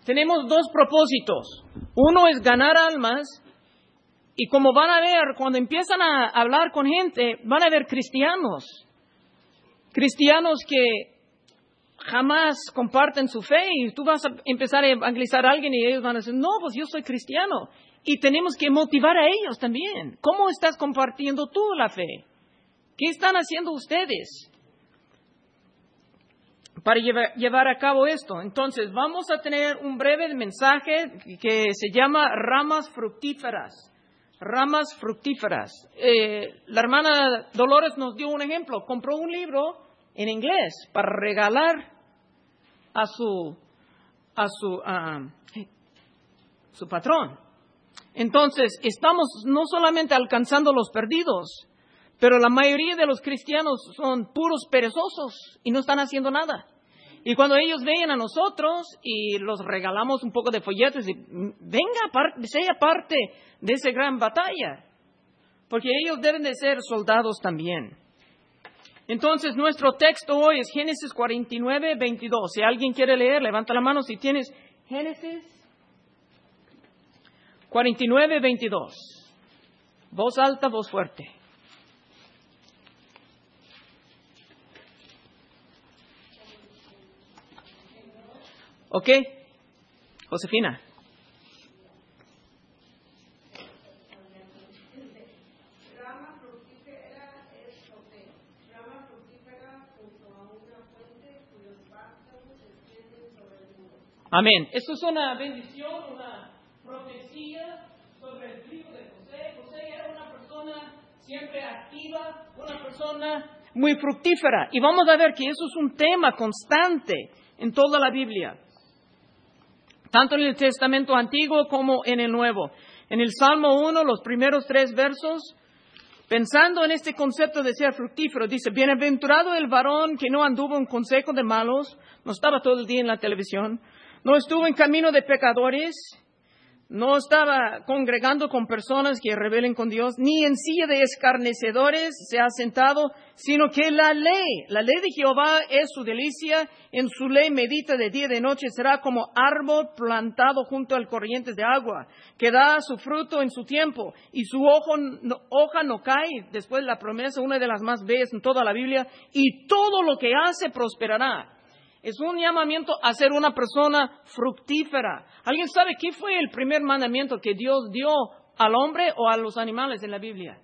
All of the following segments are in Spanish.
tenemos dos propósitos. Uno es ganar almas, y como van a ver, cuando empiezan a hablar con gente, van a ver cristianos que jamás comparten su fe, y tú vas a empezar a evangelizar a alguien y ellos van a decir, no, pues yo soy cristiano. Y tenemos que motivar a ellos también. ¿Cómo estás compartiendo tú la fe? ¿Qué están haciendo ustedes para llevar a cabo esto? Entonces, vamos a tener un breve mensaje que se llama Ramas Fructíferas. Ramas fructíferas. La hermana Dolores nos dio un ejemplo. Compró un libro en inglés para regalar a su patrón. Entonces, estamos no solamente alcanzando los perdidos, pero la mayoría de los cristianos son puros perezosos y no están haciendo nada. Y cuando ellos ven a nosotros y los regalamos un poco de folletos, y sea parte de esa gran batalla, porque ellos deben de ser soldados también. Entonces, nuestro texto hoy es Génesis 49, 22. Si alguien quiere leer, levanta la mano si tienes Génesis 49, 22. Voz alta, voz fuerte. ¿Ok? Josefina. Rama fructífera es José. Rama fructífera junto a una fuente cuyos vástagos se extienden sobre el muro. Amén. Esto es una bendición, una profecía sobre el trigo de José. José era una persona siempre activa, una persona muy fructífera. Y vamos a ver que eso es un tema constante en toda la Biblia, tanto en el Testamento Antiguo como en el Nuevo. En el Salmo 1, los primeros 3 versos, pensando en este concepto de ser fructífero, dice, bienaventurado el varón que no anduvo en consejo de malos, no estaba todo el día en la televisión, no estuvo en camino de pecadores, no estaba congregando con personas que rebelen con Dios, ni en silla de escarnecedores se ha sentado, sino que la ley de Jehová es su delicia, en su ley medita de día y de noche, será como árbol plantado junto al corrientes de agua, que da su fruto en su tiempo, y su hoja no cae. Después la promesa, una de las más bellas en toda la Biblia, y todo lo que hace prosperará. Es un llamamiento a ser una persona fructífera. ¿Alguien sabe qué fue el primer mandamiento que Dios dio al hombre o a los animales en la Biblia?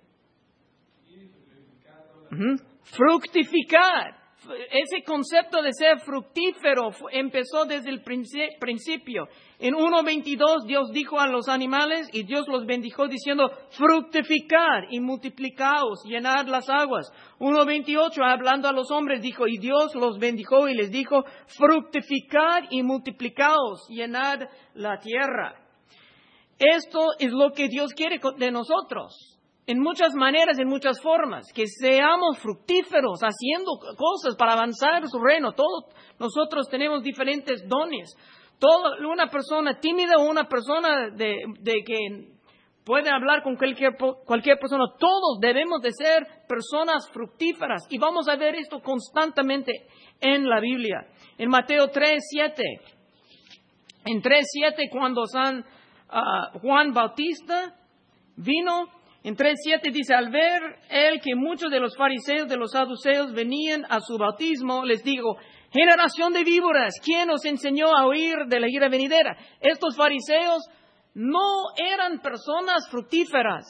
Fructificar. Ese concepto de ser fructífero empezó desde el principio. En 1:22 Dios dijo a los animales y Dios los bendijo diciendo, fructificar y multiplicaos, llenad las aguas. 1:28 hablando a los hombres dijo, y Dios los bendijo y les dijo, fructificar y multiplicaos, llenad la tierra. Esto es lo que Dios quiere de nosotros. En muchas maneras, en muchas formas, que seamos fructíferos, haciendo cosas para avanzar su reino. Todos nosotros tenemos diferentes dones. Una persona tímida o una persona de que puede hablar con cualquier persona, todos debemos de ser personas fructíferas. Y vamos a ver esto constantemente en la Biblia. En Mateo 3:7. En 3:7, cuando Juan Bautista vino, en 3:7 dice, al ver él que muchos de los fariseos, de los saduceos venían a su bautismo, les dijo, generación de víboras, ¿quién os enseñó a huir de la ira venidera? Estos fariseos no eran personas fructíferas.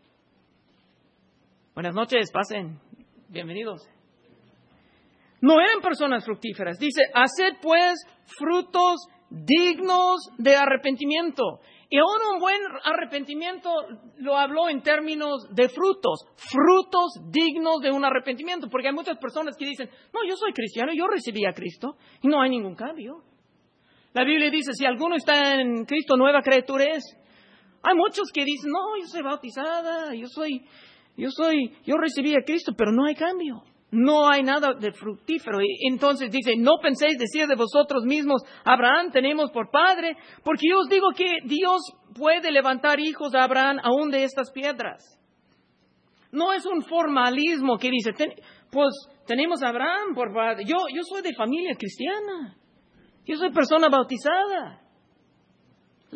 Buenas noches, pasen, bienvenidos. No eran personas fructíferas. Dice, haced pues frutos dignos de arrepentimiento. Y ahora un buen arrepentimiento lo habló en términos de frutos dignos de un arrepentimiento, porque hay muchas personas que dicen, no, yo soy cristiano, yo recibí a Cristo, y no hay ningún cambio. La Biblia dice, si alguno está en Cristo, nueva criatura es. Hay muchos que dicen, no, yo soy bautizada, yo recibí a Cristo, pero no hay cambio. No hay nada de fructífero. Y entonces dice, no penséis decir de vosotros mismos, Abraham tenemos por padre, porque yo os digo que Dios puede levantar hijos a Abraham aún de estas piedras. No es un formalismo que dice, pues tenemos a Abraham por padre. Yo soy de familia cristiana. Yo soy persona bautizada.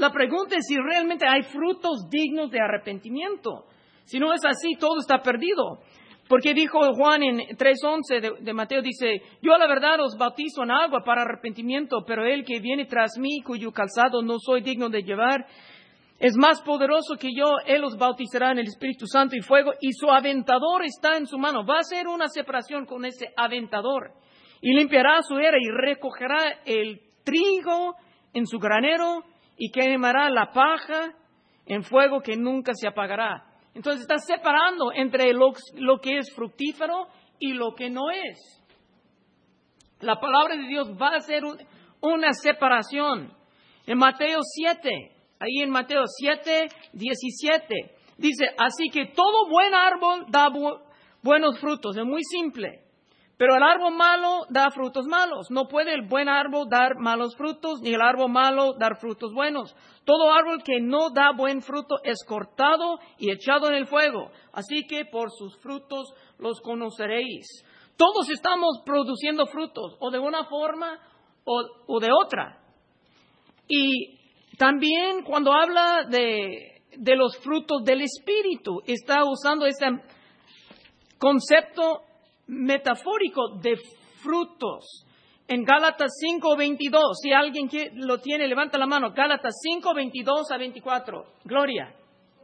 La pregunta es si realmente hay frutos dignos de arrepentimiento. Si no es así, todo está perdido. Porque dijo Juan en 3:11 de Mateo, dice, yo a la verdad os bautizo en agua para arrepentimiento, pero el que viene tras mí, cuyo calzado no soy digno de llevar, es más poderoso que yo. Él os bautizará en el Espíritu Santo y fuego, y su aventador está en su mano. Va a hacer una separación con ese aventador. Y limpiará su era y recogerá el trigo en su granero y quemará la paja en fuego que nunca se apagará. Entonces está separando entre lo que es fructífero y lo que no es. La palabra de Dios va a hacer una separación. En Mateo 7, ahí en Mateo 7:17, dice, así que todo buen árbol da buenos frutos. Es muy simple. Pero el árbol malo da frutos malos. No puede el buen árbol dar malos frutos, ni el árbol malo dar frutos buenos. Todo árbol que no da buen fruto es cortado y echado en el fuego. Así que por sus frutos los conoceréis. Todos estamos produciendo frutos, o de una forma o de otra. Y también cuando habla de los frutos del Espíritu, está usando este concepto metafórico de frutos. En Gálatas 5:22, si alguien lo tiene, levanta la mano. Gálatas 5:22-24. Gloria.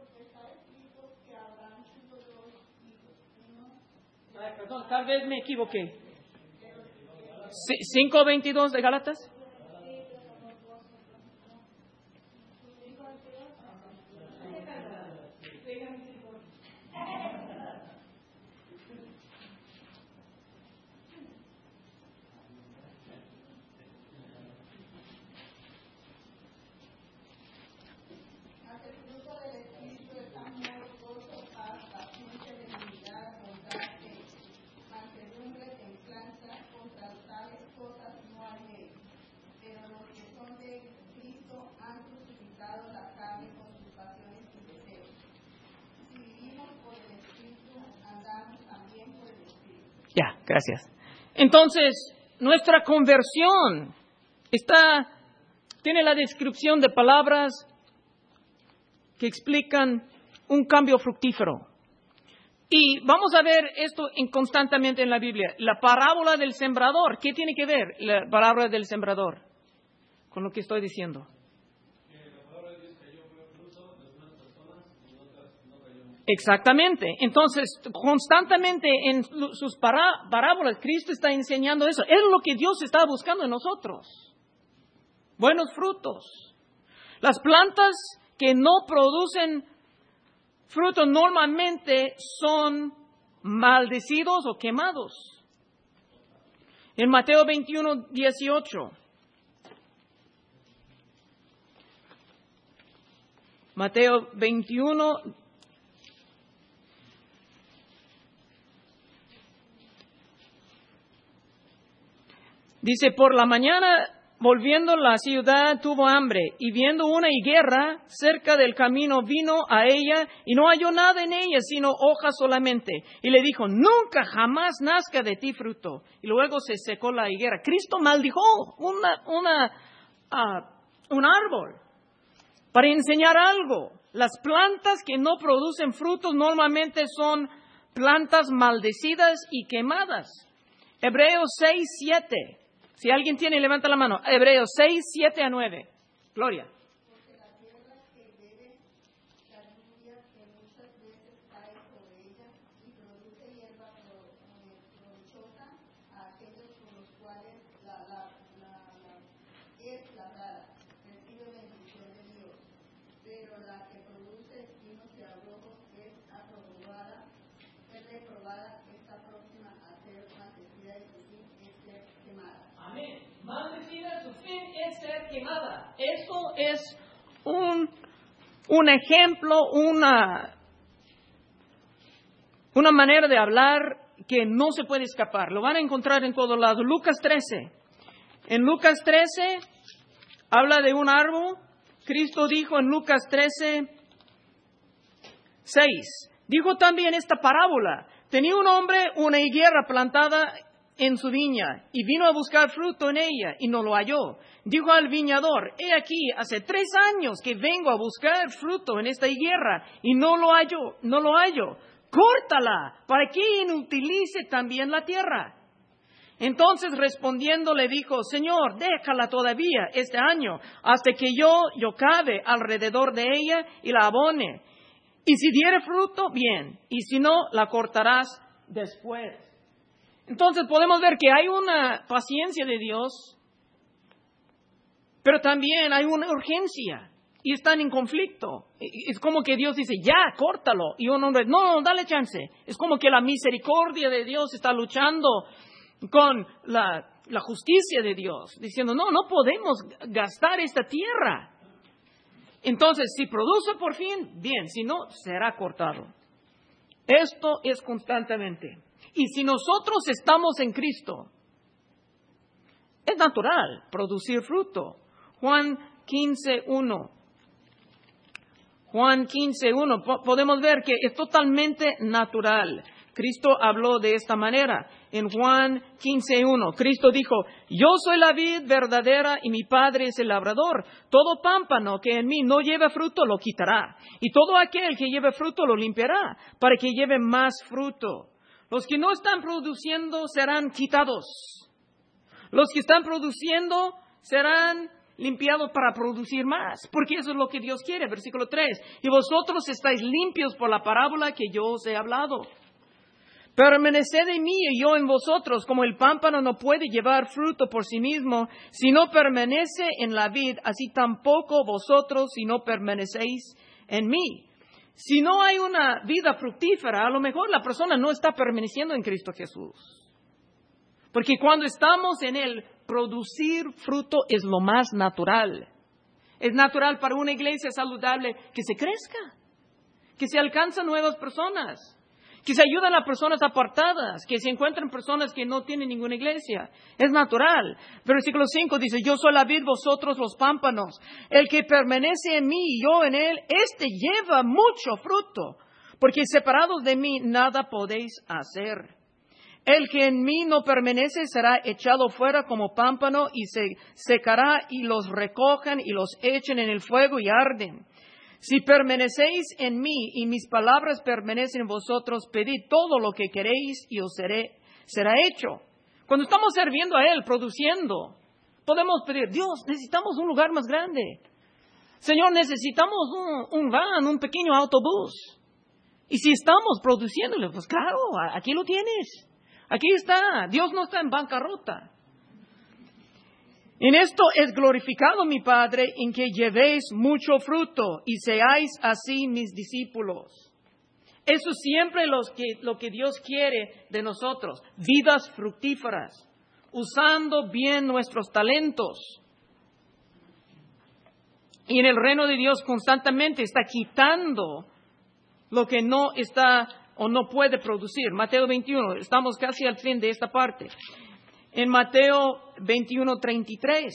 Ay, perdón, tal vez me equivoqué. 5:22 de Gálatas. Ya, gracias. Entonces, nuestra conversión tiene la descripción de palabras que explican un cambio fructífero. Y vamos a ver esto constantemente en la Biblia. La parábola del sembrador, ¿qué tiene que ver la parábola del sembrador con lo que estoy diciendo? Exactamente. Entonces, constantemente en sus parábolas, Cristo está enseñando eso. Es lo que Dios está buscando en nosotros. Buenos frutos. Las plantas que no producen frutos normalmente son maldecidos o quemados. En Mateo 21:18. Mateo 21. Dice, por la mañana, volviendo la ciudad, tuvo hambre, y viendo una higuera cerca del camino, vino a ella, y no halló nada en ella, sino hojas solamente. Y le dijo, nunca jamás nazca de ti fruto. Y luego se secó la higuera. Cristo maldijo un árbol para enseñar algo. Las plantas que no producen frutos normalmente son plantas maldecidas y quemadas. Hebreos 6:7. Si alguien tiene, levanta la mano. Hebreos 6:7-9. Gloria. Porque la tierra que bebe la lluvia que muchas veces cae sobre ella y produce hierba provechosa a aquellos con los cuales es labrada, recibe bendición de Dios. Pero la que produce espinos y abrojos es reprobada, está próxima a ser maldecida y su fin es ser quemada. Amén. Maldecida, su fin es ser quemada. Esto es un ejemplo, una manera de hablar que no se puede escapar. Lo van a encontrar en todos lados. Lucas 13. En Lucas 13 habla de un árbol. Cristo dijo en Lucas 13:6. Dijo también esta parábola. Tenía un hombre una higuera plantada en su viña y vino a buscar fruto en ella y no lo halló. Dijo al viñador, he aquí, hace 3 años que vengo a buscar fruto en esta higuera y no lo hallo. Córtala para que inutilice también la tierra. Entonces respondiendo le dijo, Señor, déjala todavía este año hasta que yo cabe alrededor de ella y la abone. Y si diere fruto, bien, y si no, la cortarás después. Entonces podemos ver que hay una paciencia de Dios, pero también hay una urgencia y están en conflicto. Es como que Dios dice, ya, córtalo. Y uno dice, no, dale chance. Es como que la misericordia de Dios está luchando con la justicia de Dios, diciendo, no podemos gastar esta tierra. Entonces, si produce por fin, bien, si no, será cortado. Esto es constantemente. Y si nosotros estamos en Cristo, es natural producir fruto. Juan 15:1. Juan 15:1. Podemos ver que es totalmente natural. Cristo habló de esta manera. En Juan 15:1, Cristo dijo, yo soy la vid verdadera y mi Padre es el labrador. Todo pámpano que en mí no lleve fruto lo quitará. Y todo aquel que lleve fruto lo limpiará, para que lleve más fruto. Los que no están produciendo serán quitados. Los que están produciendo serán limpiados para producir más, porque eso es lo que Dios quiere. Versículo 3, y vosotros estáis limpios por la parábola que yo os he hablado. Permaneced en mí y yo en vosotros, como el pámpano no puede llevar fruto por sí mismo, si no permanece en la vid, así tampoco vosotros si no permanecéis en mí. Si no hay una vida fructífera, a lo mejor la persona no está permaneciendo en Cristo Jesús. Porque cuando estamos en Él, producir fruto es lo más natural. Es natural para una iglesia saludable que se crezca, que se alcanzan nuevas personas, que se ayudan a personas apartadas, que se encuentran personas que no tienen ninguna iglesia. Es natural. Versículo 5 dice, yo soy la vid, vosotros los pámpanos. El que permanece en mí y yo en él, éste lleva mucho fruto, porque separados de mí nada podéis hacer. El que en mí no permanece será echado fuera como pámpano y se secará, y los recojan y los echen en el fuego y arden. Si permanecéis en mí y mis palabras permanecen en vosotros, pedid todo lo que queréis y os será hecho. Cuando estamos sirviendo a Él, produciendo, podemos pedir, Dios, necesitamos un lugar más grande. Señor, necesitamos un van, un pequeño autobús. Y si estamos produciéndole, pues claro, aquí lo tienes. Aquí está. Dios no está en bancarrota. En esto es glorificado mi Padre, en que llevéis mucho fruto y seáis así mis discípulos. Eso es siempre lo que Dios quiere de nosotros. Vidas fructíferas, usando bien nuestros talentos. Y en el reino de Dios constantemente está quitando lo que no está o no puede producir. Mateo 21, estamos casi al fin de esta parte. En Mateo 21:33.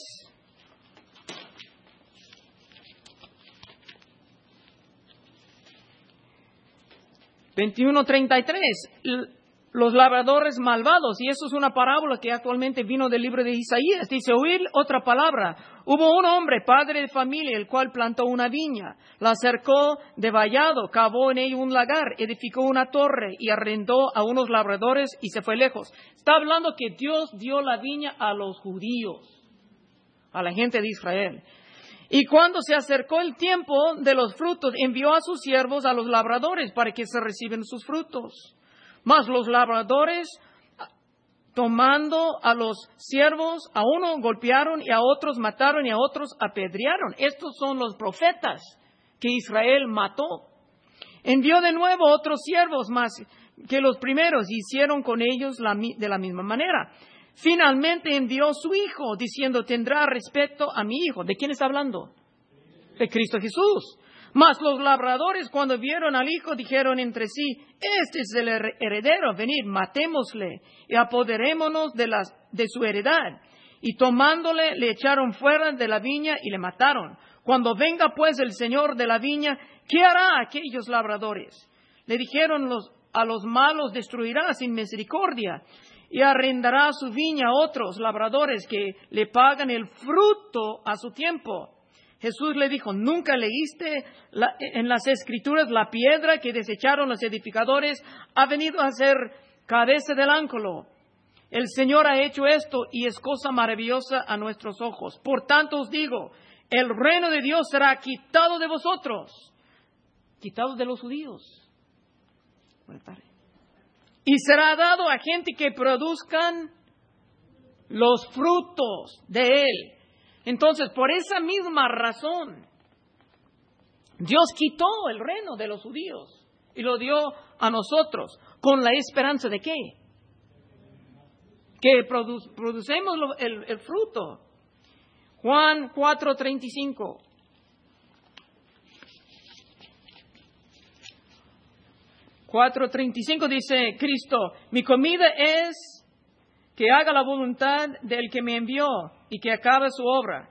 Los labradores malvados, y eso es una parábola que actualmente vino del libro de Isaías. Dice, oír otra palabra. Hubo un hombre, padre de familia, el cual plantó una viña, la cercó de vallado, cavó en ella un lagar, edificó una torre y arrendó a unos labradores y se fue lejos. Está hablando que Dios dio la viña a los judíos, a la gente de Israel. Y cuando se acercó el tiempo de los frutos, envió a sus siervos a los labradores para que se reciban sus frutos. Mas los labradores, tomando a los siervos, a uno golpearon y a otros mataron y a otros apedrearon. Estos son los profetas que Israel mató. Envió de nuevo otros siervos más que los primeros y hicieron con ellos de la misma manera. Finalmente envió su hijo diciendo, tendrá respeto a mi hijo. ¿De quién está hablando? De Cristo Jesús. Mas los labradores, cuando vieron al hijo, dijeron entre sí, este es el heredero, venid, matémosle y apoderémonos de su heredad. Y tomándole, le echaron fuera de la viña y le mataron. Cuando venga pues el señor de la viña, ¿qué hará aquellos labradores? Le dijeron a los malos, destruirá sin misericordia. y arrendará su viña a otros labradores que le pagan el fruto a su tiempo. Jesús le dijo, ¿nunca leíste en las Escrituras la piedra que desecharon los edificadores ha venido a ser cabeza del ángulo? El Señor ha hecho esto y es cosa maravillosa a nuestros ojos. Por tanto os digo, el reino de Dios será quitado de vosotros, quitado de los judíos. Buenas tardes. Y será dado a gente que produzcan los frutos de él. Entonces, por esa misma razón, Dios quitó el reino de los judíos y lo dio a nosotros con la esperanza de ¿qué? Que producemos el fruto. Juan 4:35. Dice Cristo, mi comida es que haga la voluntad del que me envió y que acabe su obra.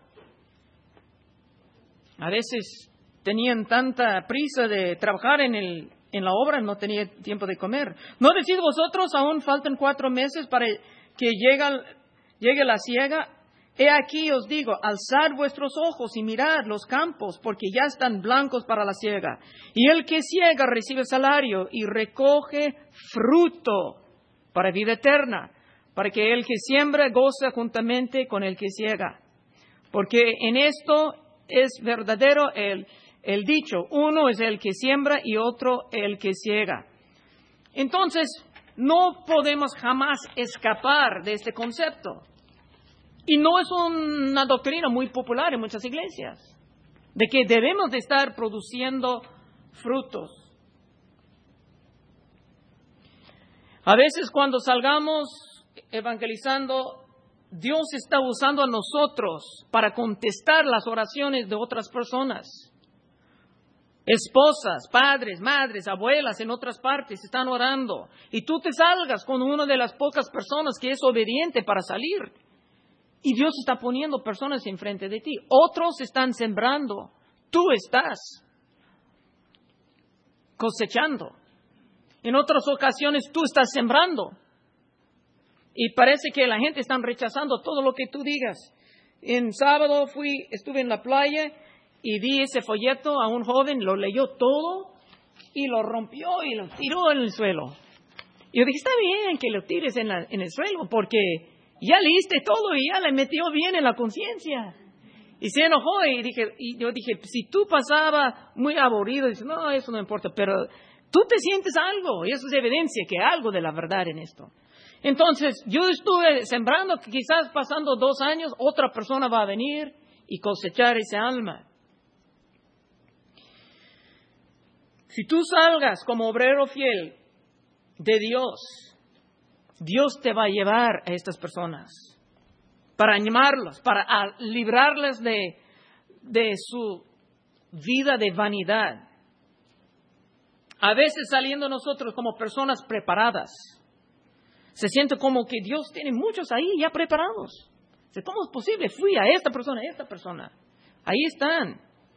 A veces tenían tanta prisa de trabajar en la obra, no tenía tiempo de comer. ¿No decís vosotros, aún faltan 4 meses para que llegue la siega? He aquí os digo, alzad vuestros ojos y mirad los campos, porque ya están blancos para la siega. Y el que siega recibe salario y recoge fruto para vida eterna, para que el que siembra goce juntamente con el que siega. Porque en esto es verdadero el dicho, uno es el que siembra y otro el que siega. Entonces, no podemos jamás escapar de este concepto. Y no es una doctrina muy popular en muchas iglesias, de que debemos de estar produciendo frutos. A veces cuando salgamos evangelizando, Dios está usando a nosotros para contestar las oraciones de otras personas. Esposas, padres, madres, abuelas en otras partes están orando. Y tú te salgas con una de las pocas personas que es obediente para salir. Y Dios está poniendo personas enfrente de ti. Otros están sembrando. Tú estás cosechando. En otras ocasiones tú estás sembrando. Y parece que la gente está rechazando todo lo que tú digas. En sábado estuve en la playa y di ese folleto a un joven, lo leyó todo y lo rompió y lo tiró en el suelo. Y yo dije, está bien que lo tires en el suelo porque ya leíste todo y ya le metió bien en la conciencia. Y se enojó y yo dije, si tú pasaba muy aburrido, dice, no, eso no importa, pero tú te sientes algo y eso es evidencia que hay algo de la verdad en esto. Entonces, yo estuve sembrando que quizás pasando 2 años, otra persona va a venir y cosechar ese alma. Si tú salgas como obrero fiel de Dios, Dios te va a llevar a estas personas para animarlos, para librarles de su vida de vanidad. A veces saliendo nosotros como personas preparadas, se siente como que Dios tiene muchos ahí ya preparados. ¿Cómo es posible? Fui a esta persona. Ahí están.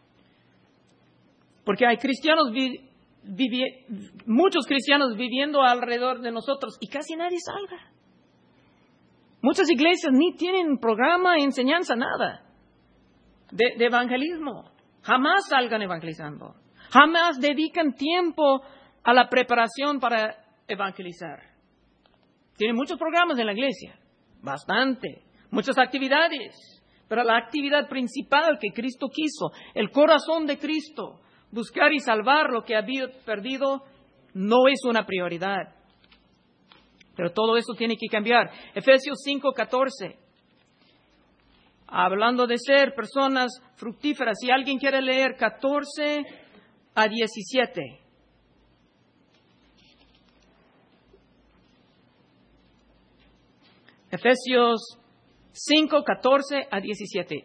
Porque hay cristianos, muchos cristianos viviendo alrededor de nosotros y casi nadie salga. Muchas iglesias ni tienen programa, enseñanza, nada de evangelismo. Jamás salgan evangelizando. Jamás dedican tiempo a la preparación para evangelizar. Tienen muchos programas en la iglesia, bastante, muchas actividades, pero la actividad principal que Cristo quiso, el corazón de Cristo, buscar y salvar lo que había perdido, no es una prioridad. Pero todo eso tiene que cambiar. Efesios 5:14, hablando de ser personas fructíferas, si alguien quiere leer 14 a 17. Efesios 5:14 a 17.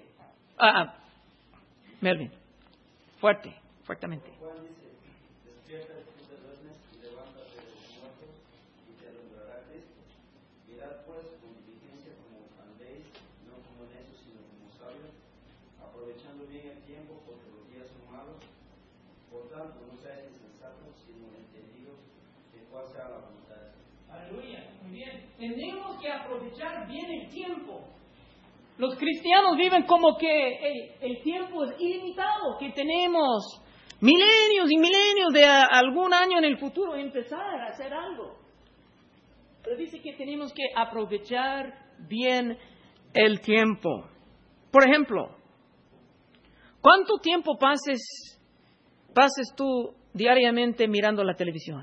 Melvin, fuertemente. Juan dice, despierta de tus duermes y levántate de los muertos y te alumbrará Cristo. Mirad pues con diligencia como andéis, no como necios sino como sabios, aprovechando bien el tiempo porque los días son malos. Por tanto, no seáis insensatos sino entendidos de cuál sea la voluntad del Señor. Aleluya. Muy bien. Tenemos que aprovechar bien el tiempo. Los cristianos viven como que el tiempo es ilimitado, que tenemos milenios y milenios de algún año en el futuro empezar a hacer algo. Pero dice que tenemos que aprovechar bien el tiempo. Por ejemplo, ¿cuánto tiempo pases tú diariamente mirando la televisión?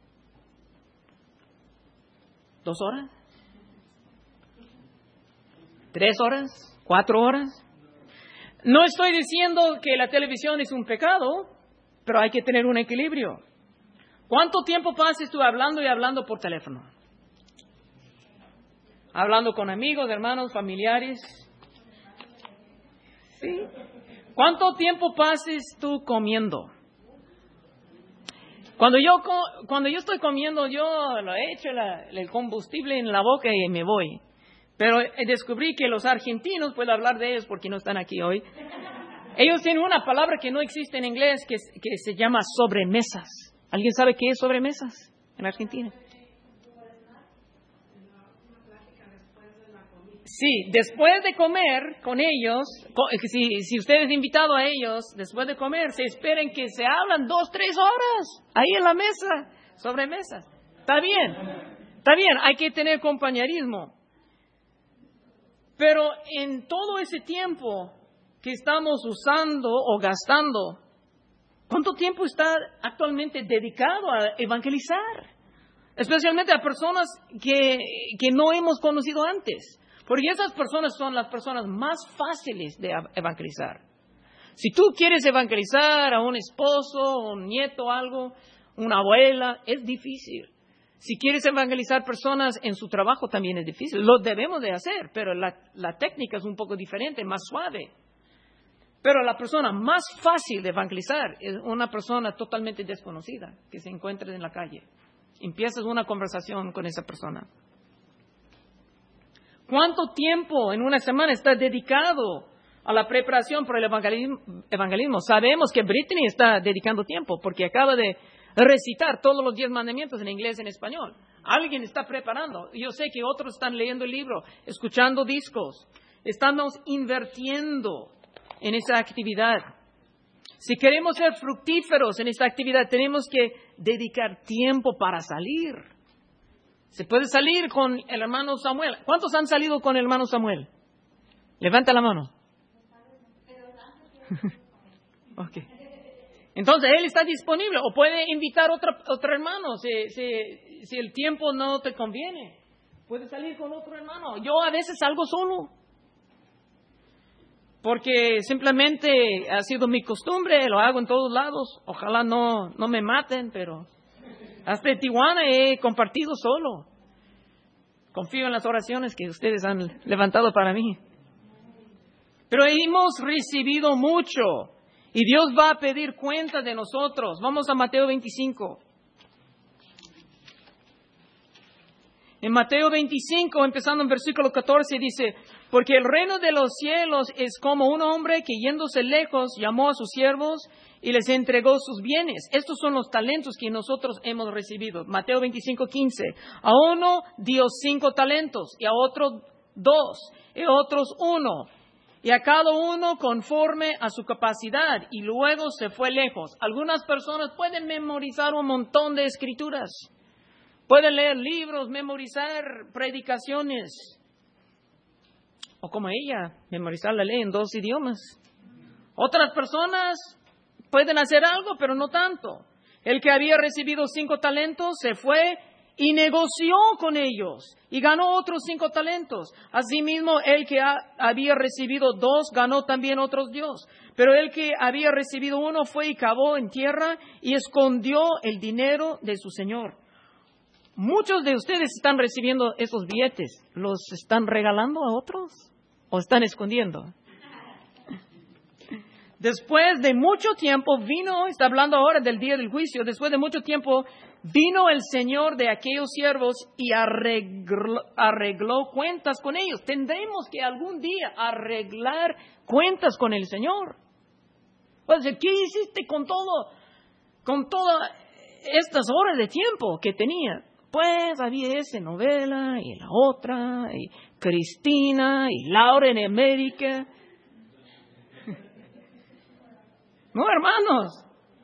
¿2 horas? 3 horas, 4 horas. No estoy diciendo que la televisión es un pecado, pero hay que tener un equilibrio. ¿Cuánto tiempo pases tú hablando y hablando por teléfono? Hablando con amigos, hermanos, familiares. ¿Sí? ¿Cuánto tiempo pases tú comiendo? Cuando yo estoy comiendo, yo lo echo el combustible en la boca y me voy. Pero descubrí que los argentinos, puedo hablar de ellos porque no están aquí hoy, ellos tienen una palabra que no existe en inglés que se llama sobremesas. ¿Alguien sabe qué es sobremesas en Argentina? Sí, después de comer con ellos, si usted es invitado a ellos, después de comer, se esperen que se hablan 2, 3 horas ahí en la mesa, sobremesas. Está bien, hay que tener compañerismo. Pero en todo ese tiempo que estamos usando o gastando, ¿cuánto tiempo está actualmente dedicado a evangelizar? Especialmente a personas que no hemos conocido antes. Porque esas personas son las personas más fáciles de evangelizar. Si tú quieres evangelizar a un esposo, un nieto, algo, una abuela, es difícil. Si quieres evangelizar personas en su trabajo también es difícil. Lo debemos de hacer, pero la técnica es un poco diferente, más suave. Pero la persona más fácil de evangelizar es una persona totalmente desconocida que se encuentra en la calle. Empiezas una conversación con esa persona. ¿Cuánto tiempo en una semana está dedicado a la preparación para el evangelismo? Sabemos que Brittany está dedicando tiempo porque acaba de recitar todos los 10 mandamientos en inglés y en español. Alguien está preparando. Yo sé que otros están leyendo el libro, escuchando discos. Estamos invirtiendo en esa actividad. Si queremos ser fructíferos en esta actividad, tenemos que dedicar tiempo para salir. Se puede salir con el hermano Samuel. ¿Cuántos han salido con el hermano Samuel? Levanta la mano. Ok. Entonces, él está disponible. O puede invitar otro hermano si el tiempo no te conviene. Puede salir con otro hermano. Yo a veces salgo solo. Porque simplemente ha sido mi costumbre. Lo hago en todos lados. Ojalá no me maten, pero hasta en Tijuana he compartido solo. Confío en las oraciones que ustedes han levantado para mí. Pero hemos recibido mucho. Y Dios va a pedir cuenta de nosotros. Vamos a Mateo 25. En Mateo 25, empezando en versículo 14, dice: porque el reino de los cielos es como un hombre que yéndose lejos llamó a sus siervos y les entregó sus bienes. Estos son los talentos que nosotros hemos recibido. Mateo 25, 15. A uno dio 5 talentos, y a otro 2, y a otros 1. Y a cada uno conforme a su capacidad, y luego se fue lejos. Algunas personas pueden memorizar un montón de escrituras. Pueden leer libros, memorizar predicaciones. O como ella, memorizar la ley en 2 idiomas. Otras personas pueden hacer algo, pero no tanto. El que había recibido 5 talentos se fue y negoció con ellos y ganó otros 5 talentos. Asimismo, el que había recibido 2 ganó también otros 2. Pero el que había recibido 1 fue y cavó en tierra y escondió el dinero de su señor. Muchos de ustedes están recibiendo esos billetes. ¿Los están regalando a otros o están escondiendo? Después de mucho tiempo vino, está hablando ahora del día del juicio, después de mucho tiempo vino el Señor de aquellos siervos y arregló cuentas con ellos. Tendremos que algún día arreglar cuentas con el Señor. Pues, ¿qué hiciste con todas estas horas de tiempo que tenía? después había esa novela y la otra, y Cristina y Laura en América. No, hermanos.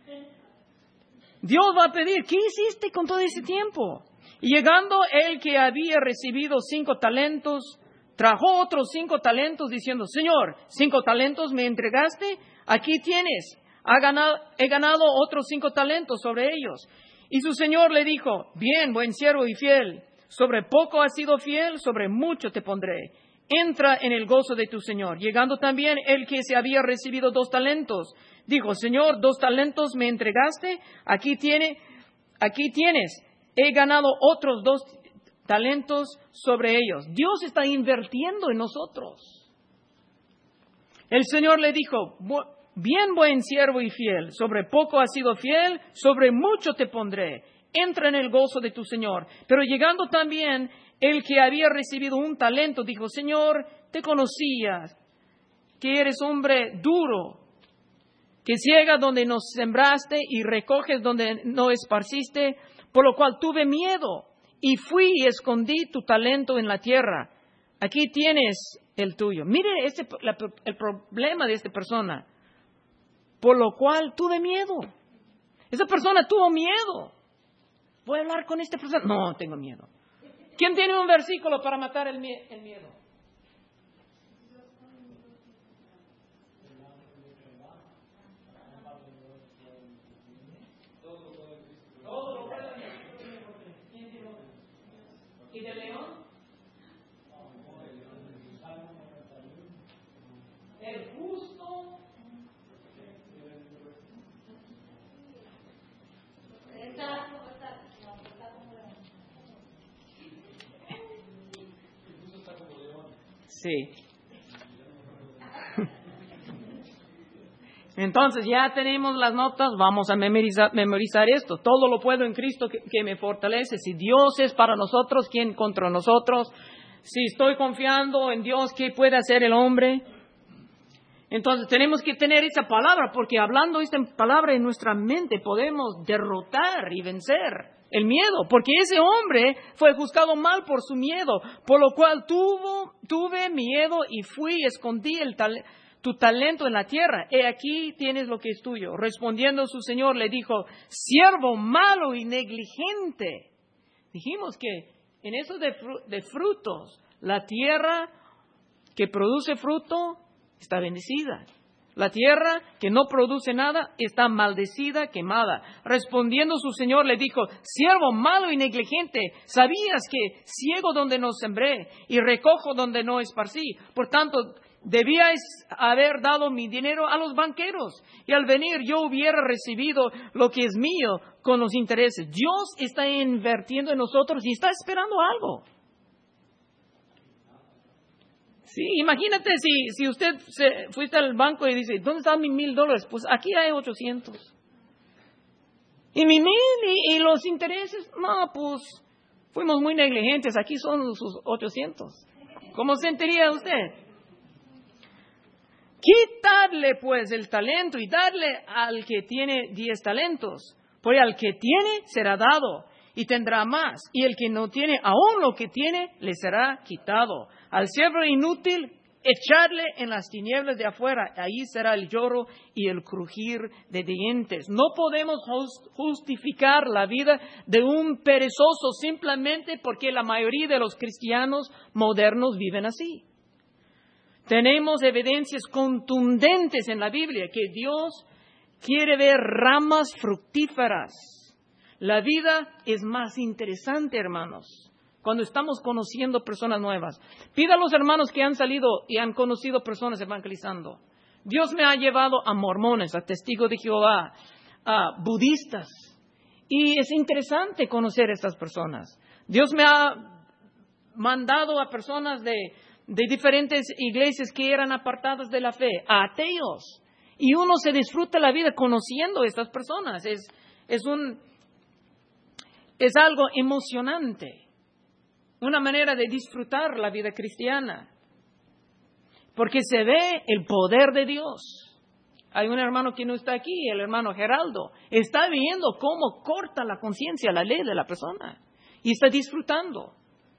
Dios va a pedir, ¿qué hiciste con todo ese tiempo? Y llegando el que había recibido 5 talentos, trajo otros 5 talentos diciendo, Señor, 5 talentos me entregaste, aquí tienes, he ganado otros 5 talentos sobre ellos. Y su Señor le dijo, bien, buen siervo y fiel, sobre poco has sido fiel, sobre mucho te pondré. Entra en el gozo de tu Señor. Llegando también el que se había recibido 2 talentos, dijo, Señor, 2 talentos me entregaste, aquí tienes, he ganado otros 2 talentos sobre ellos. Dios está invirtiendo en nosotros. El Señor le dijo, bien buen siervo y fiel, sobre poco has sido fiel, sobre mucho te pondré. Entra en el gozo de tu Señor. Pero llegando también el que había recibido 1 talento, dijo, Señor, te conocía, que eres hombre duro, que ciega donde no sembraste y recoges donde no esparciste, por lo cual tuve miedo y fui y escondí tu talento en la tierra. Aquí tienes el tuyo. Mire el problema de esta persona. Por lo cual tuve miedo. Esa persona tuvo miedo. ¿Voy a hablar con esta persona? No, tengo miedo. ¿Quién tiene un versículo para matar el miedo? ¿Y de León? El justo. Sí. Entonces ya tenemos las notas, vamos a memorizar esto. Todo lo puedo en Cristo que me fortalece. Si Dios es para nosotros, ¿quién contra nosotros? Si estoy confiando en Dios, ¿qué puede hacer el hombre? Entonces tenemos que tener esa palabra, porque hablando esta palabra en nuestra mente podemos derrotar y vencer el miedo, porque ese hombre fue juzgado mal por su miedo, por lo cual tuve miedo y fui y escondí tu talento en la tierra. He aquí tienes lo que es tuyo. Respondiendo su Señor le dijo, siervo malo y negligente. Dijimos que en eso de frutos, la tierra que produce fruto está bendecida. La tierra que no produce nada está maldecida, quemada. Respondiendo su Señor le dijo, siervo malo y negligente, ¿sabías que ciego donde no sembré y recojo donde no esparcí? Por tanto, debíais haber dado mi dinero a los banqueros y al venir yo hubiera recibido lo que es mío con los intereses. Dios está invirtiendo en nosotros y está esperando algo. Sí, imagínate si usted fuiste al banco y dice, ¿dónde están mis $1,000? Pues aquí hay 800. ¿Y mi 1,000 y los intereses? No, pues fuimos muy negligentes, aquí son sus 800. ¿Cómo sentiría usted? Quitarle pues el talento y darle al que tiene 10 talentos. Porque al que tiene será dado y tendrá más. Y el que no tiene aún lo que tiene le será quitado. Al siervo inútil echarle en las tinieblas de afuera. Ahí será el lloro y el crujir de dientes. No podemos justificar la vida de un perezoso simplemente porque la mayoría de los cristianos modernos viven así. Tenemos evidencias contundentes en la Biblia que Dios quiere ver ramas fructíferas. La vida es más interesante, hermanos, cuando estamos conociendo personas nuevas. Pida a los hermanos que han salido y han conocido personas evangelizando. Dios me ha llevado a mormones, a testigos de Jehová, a budistas. Y es interesante conocer a estas personas. Dios me ha mandado a personas de diferentes iglesias que eran apartadas de la fe, a ateos. Y uno se disfruta la vida conociendo a estas personas. Es algo emocionante. Una manera de disfrutar la vida cristiana. Porque se ve el poder de Dios. Hay un hermano que no está aquí, el hermano Geraldo. Está viendo cómo corta la conciencia, la ley de la persona. y está disfrutando.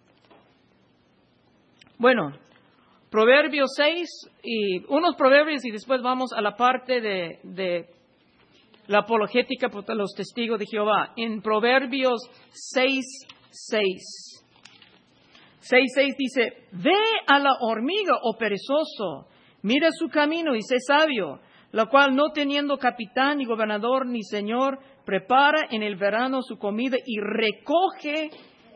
Bueno, Proverbios 6 y unos proverbios y después vamos a la parte de la apologética por los testigos de Jehová. En Proverbios 6:6 dice, ve a la hormiga, oh perezoso, mira su camino y sé sabio, la cual no teniendo capitán, ni gobernador, ni señor, prepara en el verano su comida y recoge.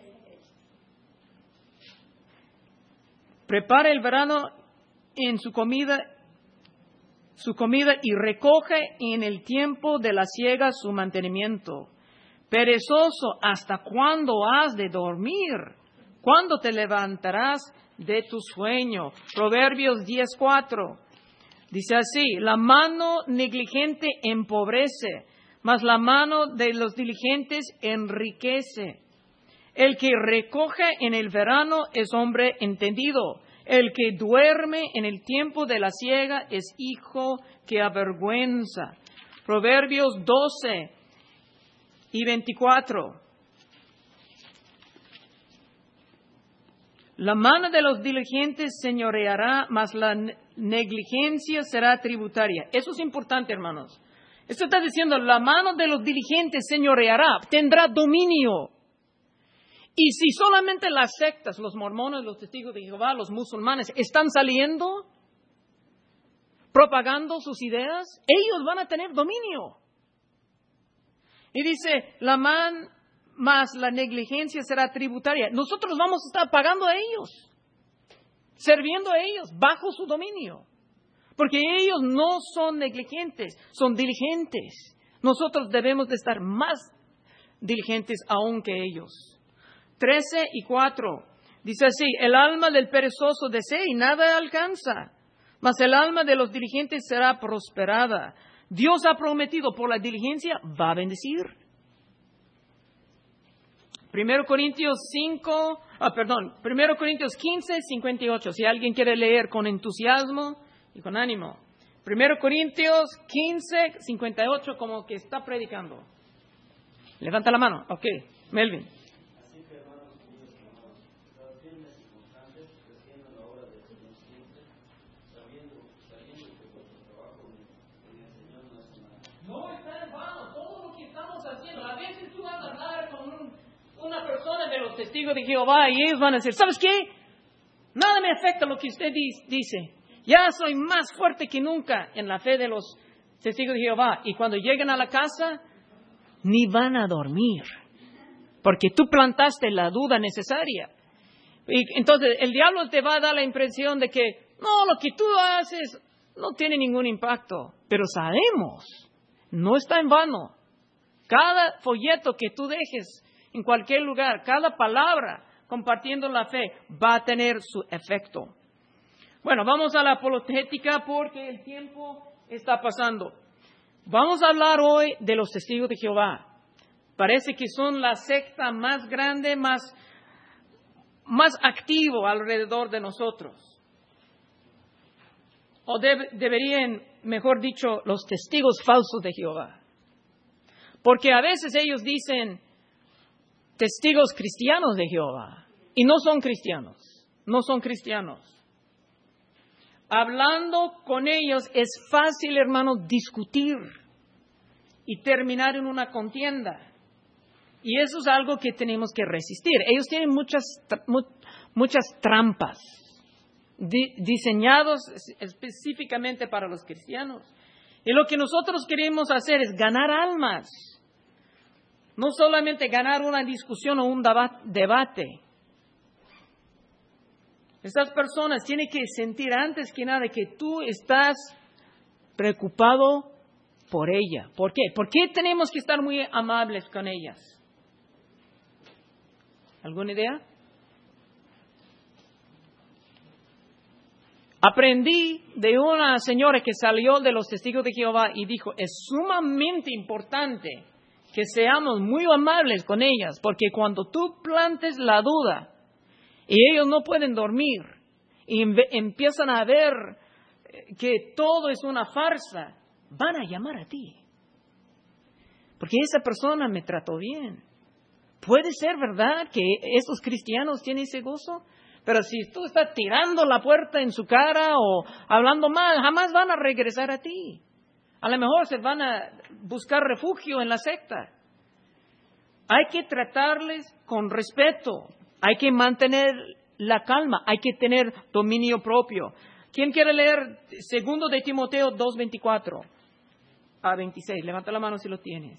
Prepara el verano en su comida y recoge en el tiempo de la siega su mantenimiento. Perezoso, ¿hasta cuándo has de dormir? ¿Cuándo te levantarás de tu sueño? Proverbios 10:4. Dice así, la mano negligente empobrece, mas la mano de los diligentes enriquece. El que recoge en el verano es hombre entendido. El que duerme en el tiempo de la siega es hijo que avergüenza. Proverbios 12:24. La mano de los diligentes señoreará, mas la negligencia será tributaria. Eso es importante, hermanos. Esto está diciendo, la mano de los diligentes señoreará, tendrá dominio. Y si solamente las sectas, los mormones, los testigos de Jehová, los musulmanes, están saliendo, propagando sus ideas, ellos van a tener dominio. Y dice, más la negligencia será tributaria. Nosotros vamos a estar pagando a ellos, sirviendo a ellos, bajo su dominio. Porque ellos no son negligentes, son diligentes. Nosotros debemos de estar más diligentes aún que ellos. 13:4. Dice así, el alma del perezoso desea y nada alcanza, mas el alma de los diligentes será prosperada. Dios ha prometido por la diligencia, va a bendecir. 1 Corintios 15:58. Si alguien quiere leer con entusiasmo y con ánimo. 1 Corintios 15:58, como que está predicando. Levanta la mano. Ok, Melvin. No está en vano todo lo que estamos haciendo. A veces tú vas a hablar con una persona de los testigos de Jehová y ellos van a decir, ¿sabes qué? Nada me afecta lo que usted dice. Ya soy más fuerte que nunca en la fe de los testigos de Jehová. Y cuando lleguen a la casa, ni van a dormir. Porque tú plantaste la duda necesaria. Y entonces el diablo te va a dar la impresión de que, no, lo que tú haces no tiene ningún impacto. Pero sabemos, no está en vano. Cada folleto que tú dejes en cualquier lugar, cada palabra compartiendo la fe, va a tener su efecto. Bueno, vamos a la apologética porque el tiempo está pasando. Vamos a hablar hoy de los testigos de Jehová. Parece que son la secta más grande, más activo alrededor de nosotros. O deberían, mejor dicho, los testigos falsos de Jehová. Porque a veces ellos dicen testigos cristianos de Jehová y no son cristianos, no son cristianos. Hablando con ellos es fácil, hermanos, discutir y terminar en una contienda. Y eso es algo que tenemos que resistir. Ellos tienen muchas trampas diseñados específicamente para los cristianos. Y lo que nosotros queremos hacer es ganar almas. No solamente ganar una discusión o un debate. Estas personas tienen que sentir antes que nada que tú estás preocupado por ella. ¿Por qué? ¿Por qué tenemos que estar muy amables con ellas? ¿Alguna idea? Aprendí de una señora que salió de los testigos de Jehová y dijo, es sumamente importante que seamos muy amables con ellas, porque cuando tú plantes la duda y ellos no pueden dormir y empiezan a ver que todo es una farsa, van a llamar a ti. Porque esa persona me trató bien. ¿puede ser verdad que estos cristianos tienen ese gozo? Pero si tú estás tirando la puerta en su cara o hablando mal, jamás van a regresar a ti. A lo mejor se van a buscar refugio en la secta. Hay que tratarles con respeto. Hay que mantener la calma. Hay que tener dominio propio. ¿Quién quiere leer 2 de Timoteo 2:24 a 26? Levanta la mano si lo tienes.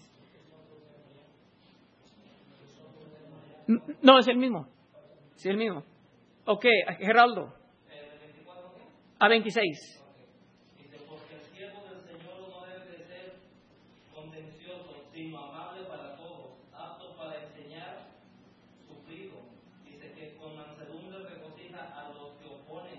No, es el mismo. Sí, el mismo. Ok, Geraldo. A 26. Dice, porque el siervo del Señor no debe de ser contencioso, sino amable para todos, apto para enseñar, sufrido. Dice que con mansedumbre regocija a los que oponen,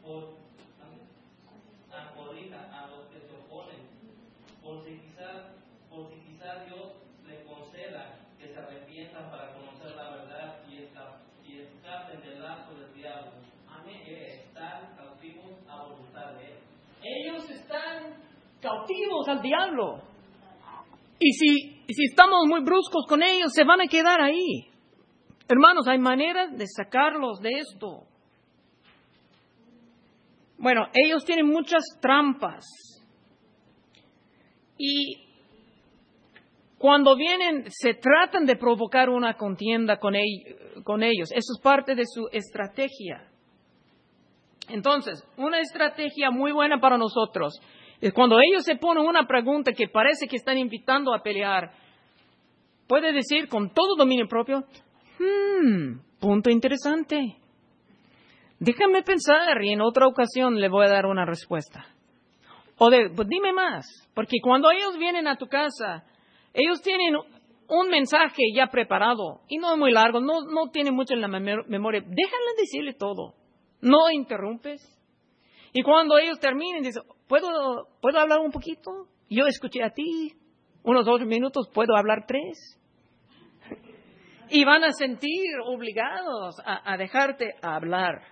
corrija a los que se oponen, por si quizá Dios le conceda que se arrepientan para conocer la verdad y escapen del lazo del diablo. Amén. Que están cautivos a voluntad de él. Ellos están cautivos al diablo. Y si estamos muy bruscos con ellos, se van a quedar ahí. Hermanos, hay maneras de sacarlos de esto. Bueno, ellos tienen muchas trampas. Y cuando vienen, se tratan de provocar una contienda con ellos. Eso es parte de su estrategia. Entonces, una estrategia muy buena para nosotros es cuando ellos se ponen una pregunta que parece que están invitando a pelear, puede decir con todo dominio propio, punto interesante. Déjame pensar y en otra ocasión le voy a dar una respuesta. Pues dime más, porque cuando ellos vienen a tu casa, ellos tienen un mensaje ya preparado y no es muy largo, no tiene mucho en la memoria. Déjale decirle todo. No interrumpes. Y cuando ellos terminen, dicen, ¿puedo hablar un poquito? Yo escuché a ti unos 2 minutos, ¿puedo hablar 3? Y van a sentir obligados a dejarte hablar.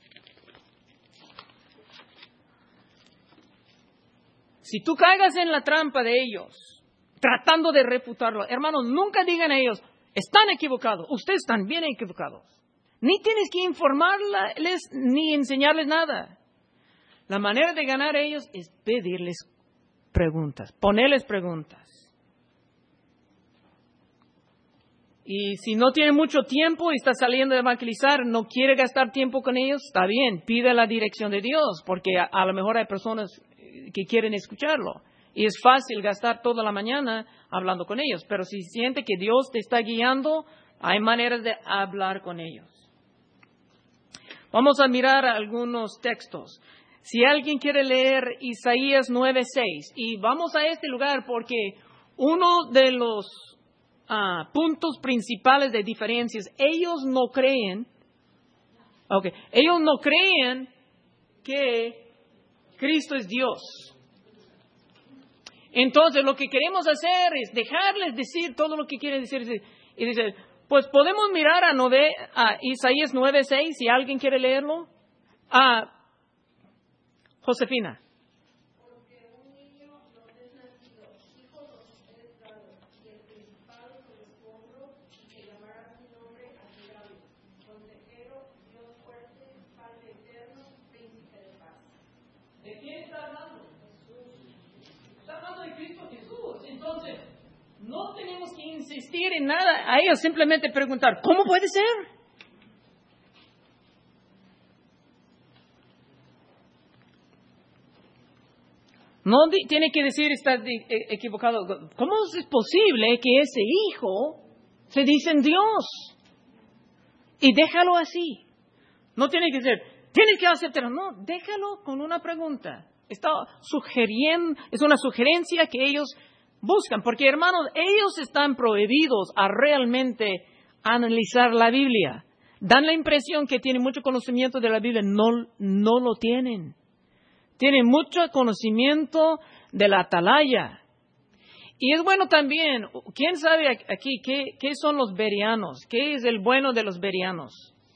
Si tú caigas en la trampa de ellos, tratando de refutarlo, hermanos, nunca digan a ellos, están equivocados, ustedes están bien equivocados. Ni tienes que informarles ni enseñarles nada. La manera de ganar a ellos es pedirles preguntas, ponerles preguntas. Y si no tiene mucho tiempo y está saliendo de evangelizar, no quiere gastar tiempo con ellos, está bien, pide la dirección de Dios, porque a lo mejor hay personas que quieren escucharlo. Y es fácil gastar toda la mañana hablando con ellos, pero si siente que Dios te está guiando, hay maneras de hablar con ellos. Vamos a mirar algunos textos. Si alguien quiere leer Isaías 9:6, y vamos a este lugar porque uno de los puntos principales de diferencias, ellos no creen que Cristo es Dios. Entonces, lo que queremos hacer es dejarles decir todo lo que quieren decir. Y dice, pues podemos mirar a Isaías 9:6, si alguien quiere leerlo. Josefina. Porque un niño nos es nacido, hijo nos es dado, y el principado sobre su hombro, y se llamará su nombre admirable, consejero, Dios fuerte, Padre eterno, príncipe de paz. ¿De quién está hablando? Jesús. Está hablando de Cristo Jesús. Entonces, no tenemos que insistir en nada. A ellos simplemente preguntar, ¿cómo puede ser? No tiene que decir, está equivocado. ¿Cómo es posible que ese hijo se dice en Dios? Y déjalo así. No tiene que decir, tienes que aceptarlo. No, déjalo con una pregunta. Es una sugerencia que ellos buscan. Porque, hermanos, ellos están prohibidos a realmente analizar la Biblia. Dan la impresión que tienen mucho conocimiento de la Biblia. No lo tienen. Tienen mucho conocimiento de la atalaya. Y es bueno también, ¿quién sabe aquí qué son los bereanos? ¿Qué es el bueno de los bereanos?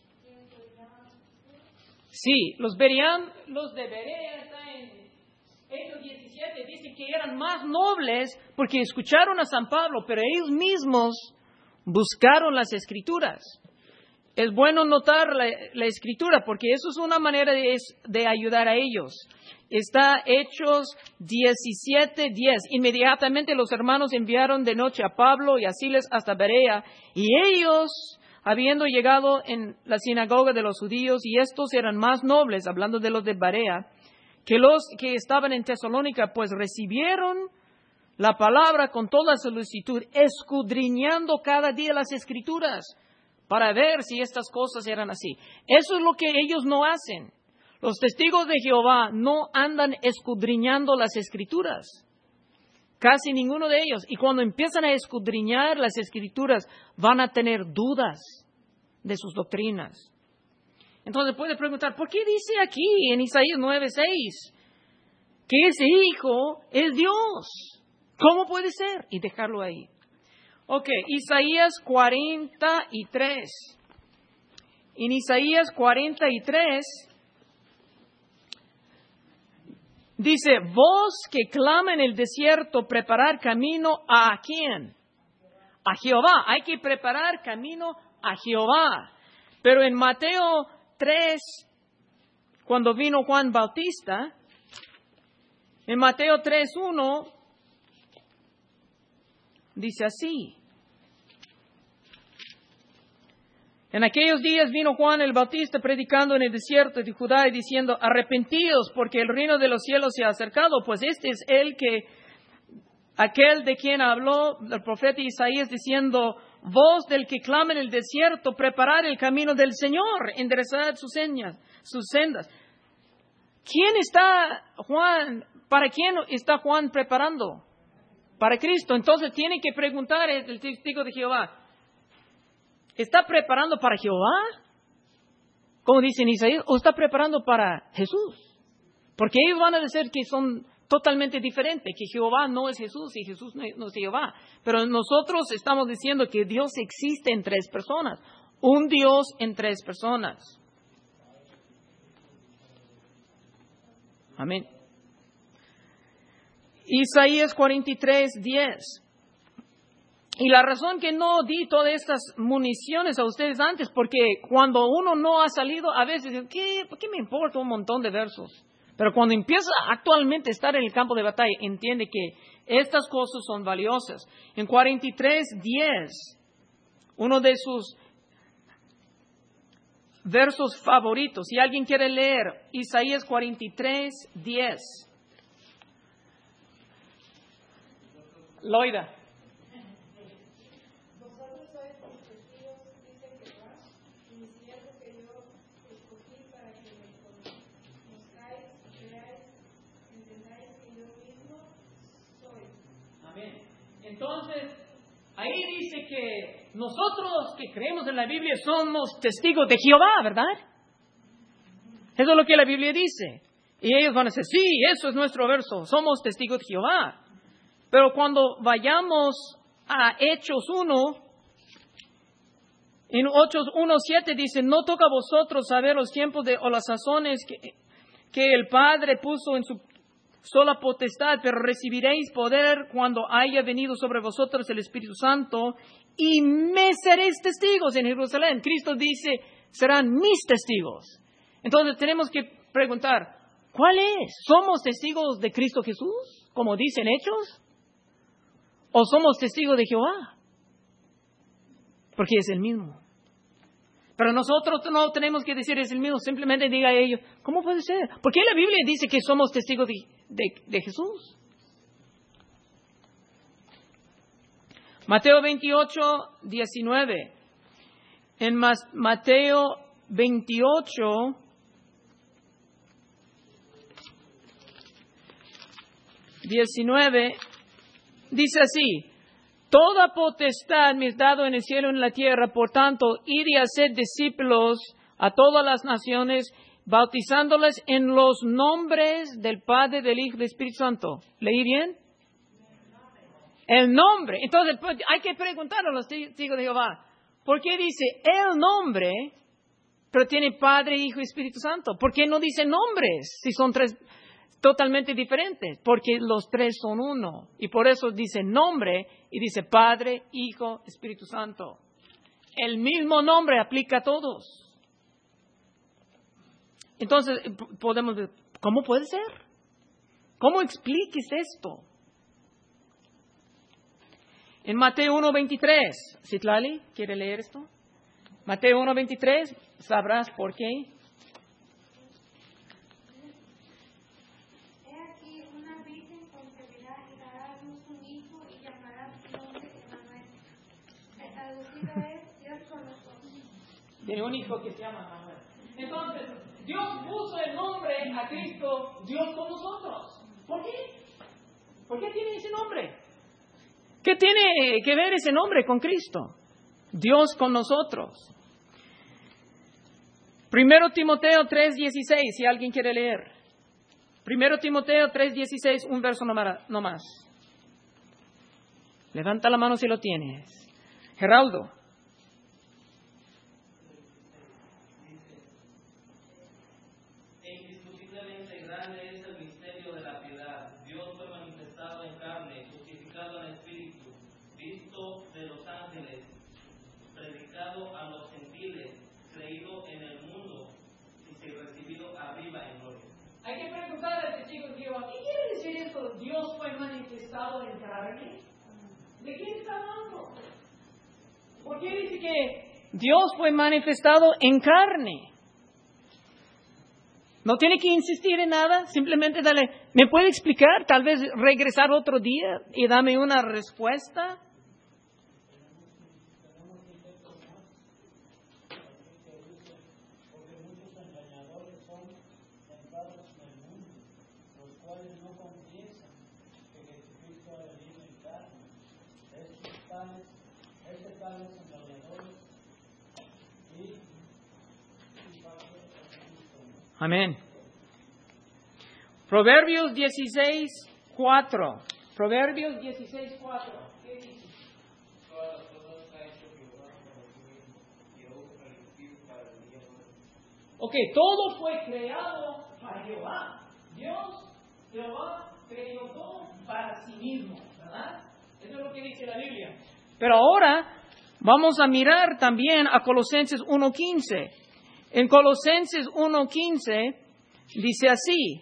Sí, los de Berea están en Hechos 17, dice que eran más nobles porque escucharon a San Pablo, pero ellos mismos buscaron las Escrituras. Es bueno notar la Escritura porque eso es una manera de ayudar a ellos. Está Hechos 17:10. Inmediatamente los hermanos enviaron de noche a Pablo y a Silas hasta Berea, y ellos, habiendo llegado en la sinagoga de los judíos, y estos eran más nobles, hablando de los de Berea, que los que estaban en Tesalónica, pues recibieron la palabra con toda solicitud, escudriñando cada día las Escrituras, para ver si estas cosas eran así. Eso es lo que ellos no hacen. Los testigos de Jehová no andan escudriñando las Escrituras. Casi ninguno de ellos. Y cuando empiezan a escudriñar las Escrituras, van a tener dudas de sus doctrinas. Entonces puede preguntar, ¿por qué dice aquí en Isaías 9:6 que ese hijo es Dios? ¿Cómo puede ser? Y dejarlo ahí. Ok, Isaías 43. En Isaías 43 dice, voz que clama en el desierto, preparar camino ¿a quién? A Jehová. Hay que preparar camino a Jehová. Pero en Mateo 3, cuando vino Juan Bautista, en Mateo 3:1, dice así. En aquellos días vino Juan el Bautista predicando en el desierto de Judá y diciendo, arrepentidos porque el reino de los cielos se ha acercado, pues este es aquel de quien habló el profeta Isaías diciendo, voz del que clama en el desierto, preparad el camino del Señor, enderezad sus sendas. ¿Quién está Juan? ¿Para quién está Juan preparando? Para Cristo. Entonces tiene que preguntar el testigo de Jehová, ¿está preparando para Jehová? Como dice en Isaías, ¿o está preparando para Jesús? Porque ellos van a decir que son totalmente diferentes, que Jehová no es Jesús y Jesús no es Jehová. Pero nosotros estamos diciendo que Dios existe en tres personas. Un Dios en tres personas. Amén. Isaías 43:10. Y la razón que no di todas estas municiones a ustedes antes, porque cuando uno no ha salido, a veces, ¿por qué me importa un montón de versos? Pero cuando empieza actualmente a estar en el campo de batalla, entiende que estas cosas son valiosas. En 43:10, uno de sus versos favoritos, si alguien quiere leer Isaías 43:10. Loida. Vosotros sois mis testigos, dice Jehová, y mi siervo que yo escogí para que me conozcáis, creáis, entendáis que yo mismo soy. Amén. Entonces, ahí dice que nosotros que creemos en la Biblia somos testigos de Jehová, ¿verdad? Eso es lo que la Biblia dice. Y ellos van a decir, sí, eso es nuestro verso, somos testigos de Jehová. Pero cuando vayamos a Hechos 1, en Hechos 1:7 dice, no toca a vosotros saber los tiempos o las sazones que el Padre puso en su sola potestad, pero recibiréis poder cuando haya venido sobre vosotros el Espíritu Santo y me seréis testigos en Jerusalén. Cristo dice, serán mis testigos. Entonces tenemos que preguntar, ¿cuál es? ¿Somos testigos de Cristo Jesús, como dicen Hechos? ¿O somos testigos de Jehová? Porque es el mismo. Pero nosotros no tenemos que decir es el mismo. Simplemente diga a ellos, ¿cómo puede ser? ¿Por qué la Biblia dice que somos testigos de Jesús? Mateo 28:19. En Mateo 28:19 dice así, toda potestad me es dado en el cielo y en la tierra, por tanto, id y haced discípulos a todas las naciones, bautizándoles en los nombres del Padre, del Hijo y del Espíritu Santo. ¿Leí bien? El nombre. Entonces, pues, hay que preguntar a los testigos de Jehová, ¿por qué dice el nombre, pero tiene Padre, Hijo y Espíritu Santo? ¿Por qué no dice nombres si son tres totalmente diferentes, porque los tres son uno. Y por eso dice nombre y dice Padre, Hijo, Espíritu Santo. El mismo nombre aplica a todos. Entonces, podemos decir, ¿cómo puede ser? ¿Cómo expliques esto? En Mateo 1:23, Citlali, ¿quiere leer esto? Mateo 1:23, sabrás por qué. He aquí, una virgen concebirá y dará a luz un hijo y llamará su nombre Emmanuel. El traducido es Dios con nosotros. Tiene un hijo que se llama Manuel. Entonces, Dios puso el nombre a Cristo, Dios con nosotros. ¿Por qué? ¿Por qué tiene ese nombre? ¿Qué tiene que ver ese nombre con Cristo? Dios con nosotros. 1 Timoteo 3:16, si alguien quiere leer. 1 Timoteo 3:16, un verso nomás. Levanta la mano si lo tienes. Geraldo. Indiscutiblemente grande es el misterio de la piedad. Dios fue manifestado en carne, justificado en espíritu, visto de los ángeles, predicado a los gentiles, creído en el mundo y recibido arriba en gloria. Hay que preguntar a este chico que ¿qué quiere decir esto? Dios fue manifestado en carne. ¿De qué está hablando? ¿Por qué dice que Dios fue manifestado en carne? No tiene que insistir en nada, simplemente dale, ¿me puede explicar? Tal vez regresar otro día y dame una respuesta. Porque muchos engañadores son entrados en el mundo, los cuales no confiesan que Jesucristo ha venido en carne. Estos tales engañadores y Amén. Proverbios 16:4. Proverbios 16:4. ¿Qué dice? Todas las cosas ha hecho Jehová para sí mismo, Jehová califica para el día de hoy. Ok, todo fue creado para Jehová. Jehová creó todo para sí mismo, ¿verdad? Eso es lo que dice la Biblia. Pero ahora vamos a mirar también a Colosenses 1:15. En Colosenses 1:15 dice así: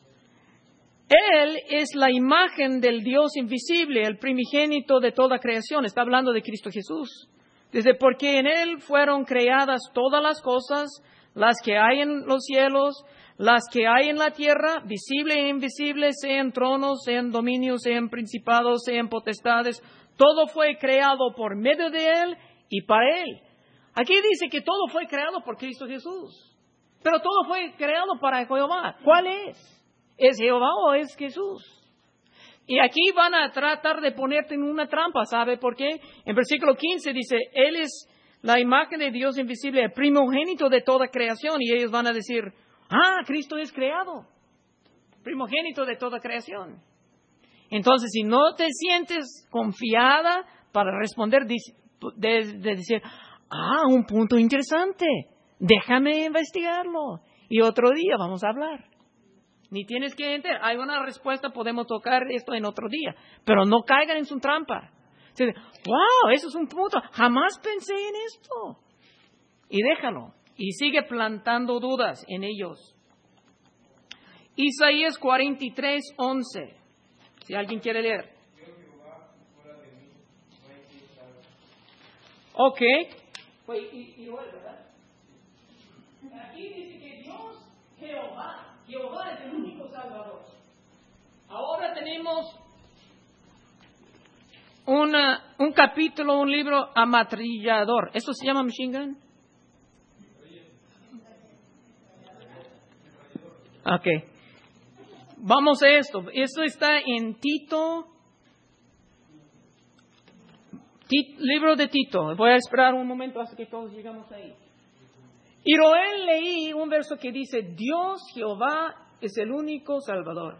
Él es la imagen del Dios invisible, el primogénito de toda creación. Está hablando de Cristo Jesús. Desde porque en Él fueron creadas todas las cosas, las que hay en los cielos, las que hay en la tierra, visible e invisible, sean tronos, sean dominios, sean principados, sean potestades. Todo fue creado por medio de Él y para Él. Aquí dice que todo fue creado por Cristo Jesús. Pero todo fue creado para Jehová. ¿Cuál es? ¿Es Jehová o es Jesús? Y aquí van a tratar de ponerte en una trampa. ¿Sabe por qué? En versículo 15 dice, Él es la imagen de Dios invisible, el primogénito de toda creación. Y ellos van a decir, Cristo es creado. Primogénito de toda creación. Entonces, si no te sientes confiada para responder, de decir, un punto interesante, déjame investigarlo y otro día vamos a hablar. Ni tienes que entender, hay una respuesta, podemos tocar esto en otro día, pero no caigan en su trampa. ¡Wow! Eso es un punto, jamás pensé en esto. Y déjalo, y sigue plantando dudas en ellos. Isaías 43:11. Si alguien quiere leer. Ok. Pues, y ¿verdad? Aquí dice que Dios, Jehová es el único Salvador. Ahora tenemos un capítulo, un libro amatrillador. ¿Eso se llama Machine Gun? Ok. Vamos a esto. Esto está en Tito. Libro de Tito. Voy a esperar un momento hasta que todos llegamos ahí. Y Roel leí un verso que dice, Dios, Jehová, es el único Salvador.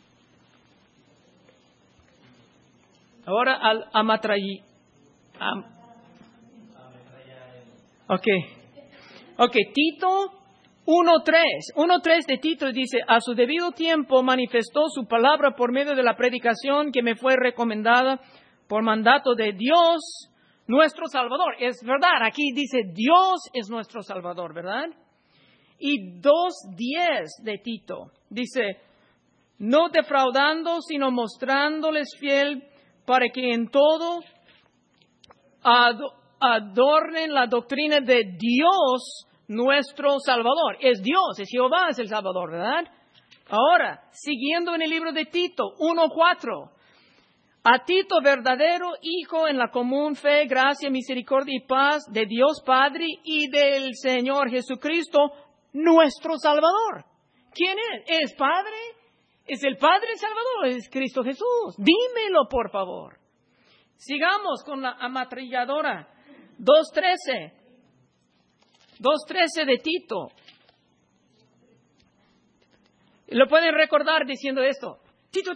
Ahora al Ok, Tito 1:3 de Tito dice, a su debido tiempo manifestó su palabra por medio de la predicación que me fue recomendada por mandato de Dios, nuestro Salvador. Es verdad, aquí dice Dios es nuestro Salvador, ¿verdad? Y 2:10 de Tito dice, no defraudando, sino mostrándoles fiel para que en todo adornen la doctrina de Dios, nuestro Salvador. Es Dios, es Jehová, es el Salvador, ¿verdad? Ahora, siguiendo en el libro de Tito, 1:4. A Tito, verdadero hijo en la común fe, gracia, misericordia y paz de Dios Padre y del Señor Jesucristo, nuestro Salvador. ¿Quién es? ¿Es Padre? ¿Es el Padre Salvador? ¿Es Cristo Jesús? Dímelo, por favor. Sigamos con la ametralladora. 2:13 de Tito. Lo pueden recordar diciendo esto. Tito.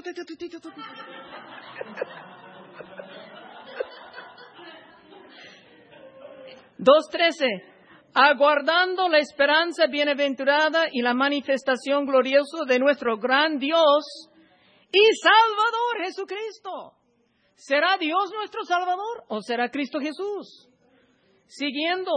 2:13. Aguardando la esperanza bienaventurada y la manifestación gloriosa de nuestro gran Dios y Salvador Jesucristo. ¿Será Dios nuestro Salvador o será Cristo Jesús? Siguiendo.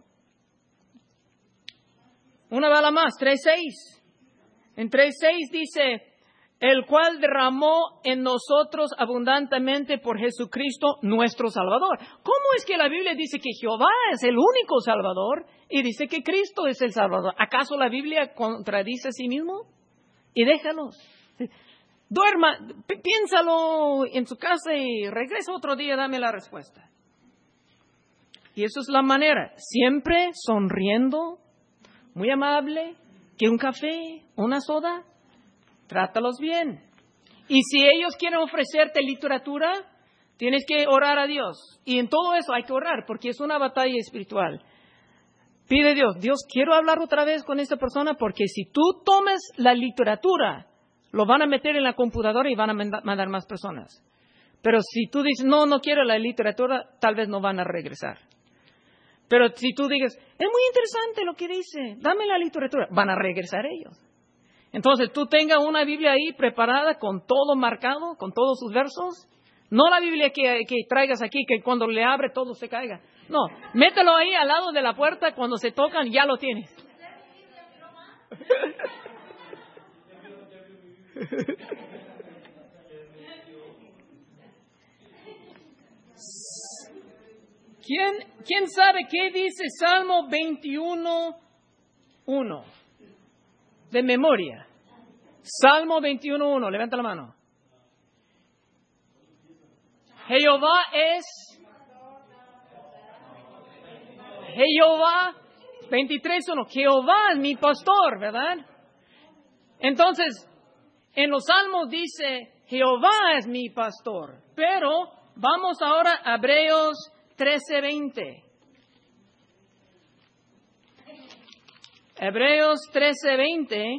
Una bala más, 3:6. En 3:6 dice, el cual derramó en nosotros abundantemente por Jesucristo nuestro Salvador. ¿Cómo es que la Biblia dice que Jehová es el único Salvador y dice que Cristo es el Salvador? ¿Acaso la Biblia contradice a sí mismo? Y déjalos. Duerma, piénsalo en su casa y regresa otro día, dame la respuesta. Y eso es la manera, siempre sonriendo, muy amable, que un café, una soda, trátalos bien. Y si ellos quieren ofrecerte literatura, tienes que orar a Dios. Y en todo eso hay que orar, porque es una batalla espiritual. Pide a Dios, quiero hablar otra vez con esta persona, porque si tú tomes la literatura, lo van a meter en la computadora y van a mandar más personas. Pero si tú dices, no quiero la literatura, tal vez no van a regresar. Pero si tú dices, es muy interesante lo que dice, dame la literatura, van a regresar ellos. Entonces tú tengas una Biblia ahí preparada con todo marcado, con todos sus versos. No la Biblia que traigas aquí, que cuando le abre todo se caiga. No, mételo ahí al lado de la puerta, cuando se tocan ya lo tienes. ¿Quién sabe qué dice Salmo 21:1? De memoria. Salmo 21:1. Levanta la mano. Jehová 23:1. Jehová es mi pastor, ¿verdad? Entonces, en los Salmos dice, Jehová es mi pastor. Pero vamos ahora a Hebreos 13:20. Hebreos 13:20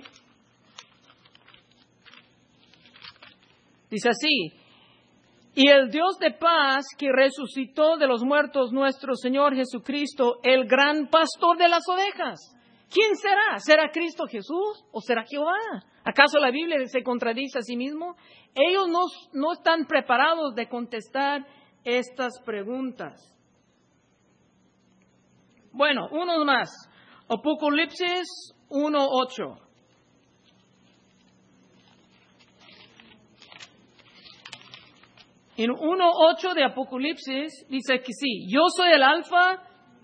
dice así, y el Dios de paz que resucitó de los muertos nuestro Señor Jesucristo, el gran pastor de las ovejas. ¿Quién será? ¿Será Cristo Jesús o será Jehová? ¿Acaso la Biblia se contradice a sí mismo? Ellos no están preparados de contestar estas preguntas. Bueno, uno más. Apocalipsis 1:8. En 1:8 de Apocalipsis dice que sí, yo soy el Alfa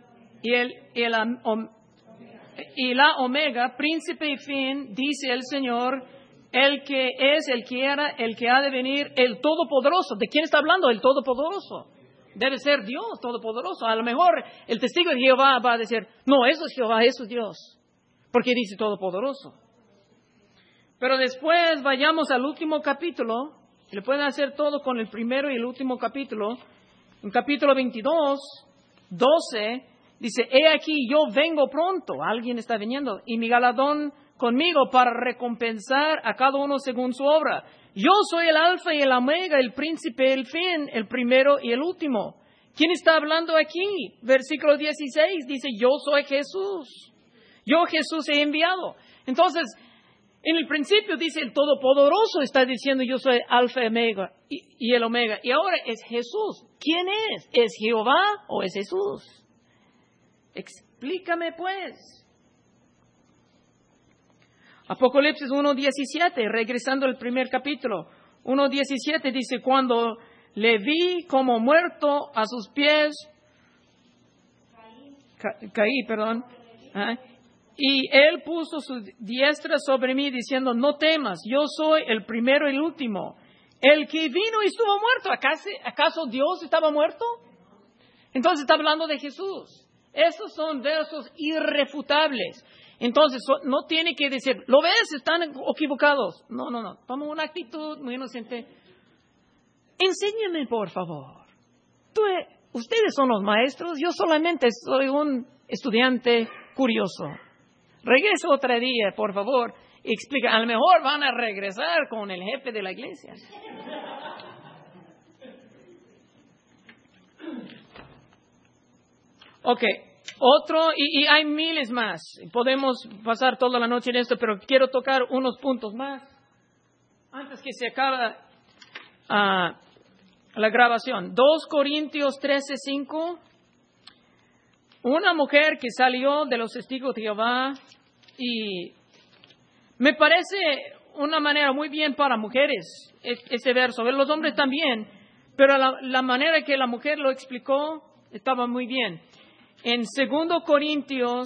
y la Omega, príncipe y fin, dice el Señor, el que es, el que era, el que ha de venir, el Todopoderoso. ¿De quién está hablando? El Todopoderoso. Debe ser Dios Todopoderoso. A lo mejor el testigo de Jehová va a decir, no, eso es Jehová, eso es Dios. Porque dice Todopoderoso. Pero después vayamos al último capítulo. Le pueden hacer todo con el primero y el último capítulo. En capítulo 22:12, dice, he aquí yo vengo pronto. Alguien está viniendo. Y mi galardón conmigo para recompensar a cada uno según su obra. Yo soy el Alfa y el Omega, el príncipe, el fin, el primero y el último. ¿Quién está hablando aquí? Versículo 16 dice, yo soy Jesús. Yo Jesús he enviado. Entonces, en el principio dice el Todopoderoso está diciendo yo soy Alfa y Omega y el Omega. Y ahora es Jesús. ¿Quién es? ¿Es Jehová o es Jesús? Explícame pues. Apocalipsis 1:17, regresando al primer capítulo. 1:17 dice, cuando le vi como muerto a sus pies, caí, perdón. Y él puso su diestra sobre mí diciendo, no temas, yo soy el primero y el último, el que vino y estuvo muerto. ¿Acaso Dios estaba muerto? Entonces está hablando de Jesús. Esos son versos irrefutables. Entonces no tiene que decir, ¿lo ves? Están equivocados. No. Toma una actitud muy inocente. Enséñame, por favor. Ustedes son los maestros, yo solamente soy un estudiante curioso. Regresa otro día, por favor, y explica. A lo mejor van a regresar con el jefe de la iglesia. Ok, otro, y hay miles más. Podemos pasar toda la noche en esto, pero quiero tocar unos puntos más antes que se acabe la grabación. 2 Corintios 13:5. Una mujer que salió de los testigos de Jehová, y me parece una manera muy bien para mujeres ese verso, los hombres también, pero la manera que la mujer lo explicó estaba muy bien. En 2 Corintios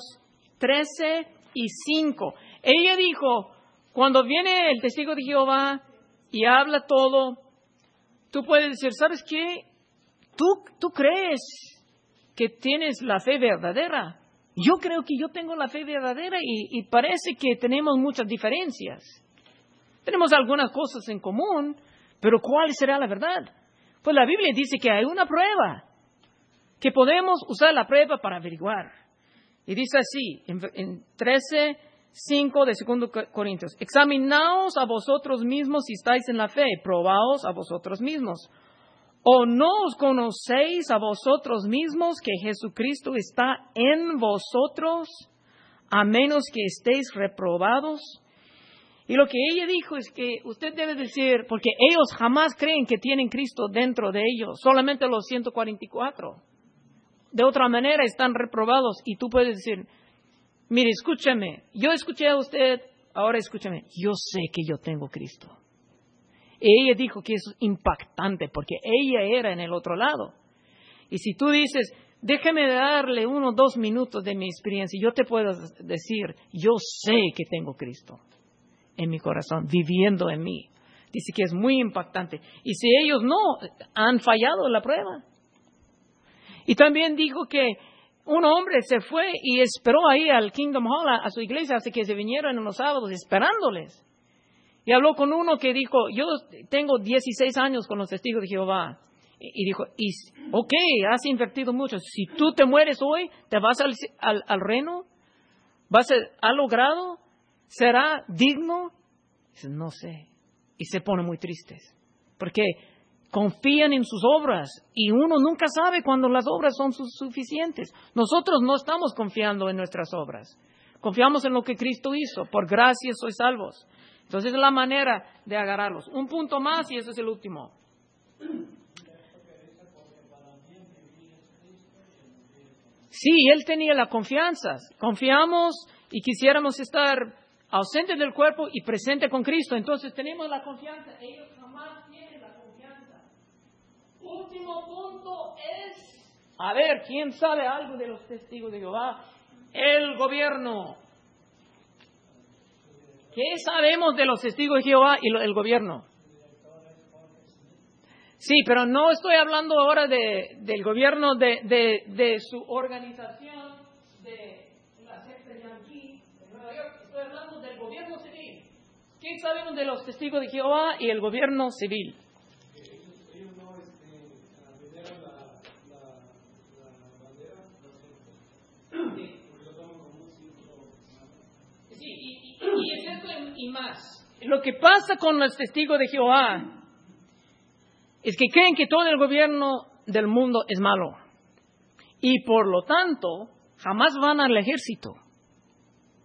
13:5, ella dijo, cuando viene el testigo de Jehová y habla todo, tú puedes decir, ¿sabes qué? ¿Tú crees que tienes la fe verdadera? Yo creo que yo tengo la fe verdadera y parece que tenemos muchas diferencias. Tenemos algunas cosas en común, pero ¿cuál será la verdad? Pues la Biblia dice que hay una prueba, que podemos usar la prueba para averiguar. Y dice así, en 13:5 de 2 Corintios, examinaos a vosotros mismos si estáis en la fe, probaos a vosotros mismos. ¿O no os conocéis a vosotros mismos que Jesucristo está en vosotros, a menos que estéis reprobados? Y lo que ella dijo es que usted debe decir, porque ellos jamás creen que tienen Cristo dentro de ellos, solamente los 144. De otra manera están reprobados y tú puedes decir, mire, escúchame, yo escuché a usted, ahora escúchame, yo sé que yo tengo Cristo. Y ella dijo que es impactante porque ella era en el otro lado. Y si tú dices, déjame darle 1 o 2 minutos de mi experiencia, yo te puedo decir, yo sé que tengo Cristo en mi corazón, viviendo en mí. Dice que es muy impactante. Y si ellos no, han fallado la prueba. Y también dijo que un hombre se fue y esperó ahí al Kingdom Hall, a su iglesia, hasta que se vinieron en los sábados esperándoles. Y habló con uno que dijo, yo tengo 16 años con los testigos de Jehová. Y dijo, ok, has invertido mucho. Si tú te mueres hoy, ¿te vas al reino? ¿Has logrado? ¿Será digno? Dice, no sé. Y se pone muy tristes. Porque confían en sus obras. Y uno nunca sabe cuando las obras son suficientes. Nosotros no estamos confiando en nuestras obras. Confiamos en lo que Cristo hizo. Por gracia sois salvos. Entonces es la manera de agarrarlos. Un punto más y ese es el último. Sí, él tenía la confianza. Confiamos y quisiéramos estar ausentes del cuerpo y presente con Cristo. Entonces tenemos la confianza. Ellos jamás tienen la confianza. Último punto es, a ver, ¿quién sabe algo de los testigos de Jehová? El gobierno. ¿Qué sabemos de los testigos de Jehová y el gobierno? Sí, pero no estoy hablando ahora del gobierno de su organización, de la secta yanqui de Nueva York. Estoy hablando del gobierno civil. ¿Qué sabemos de los testigos de Jehová y el gobierno civil? Ellos no lideran la bandera, porque lo toman como un símbolo. Sí, y es esto y más. Lo que pasa con los testigos de Jehová es que creen que todo el gobierno del mundo es malo. Y por lo tanto, jamás van al ejército.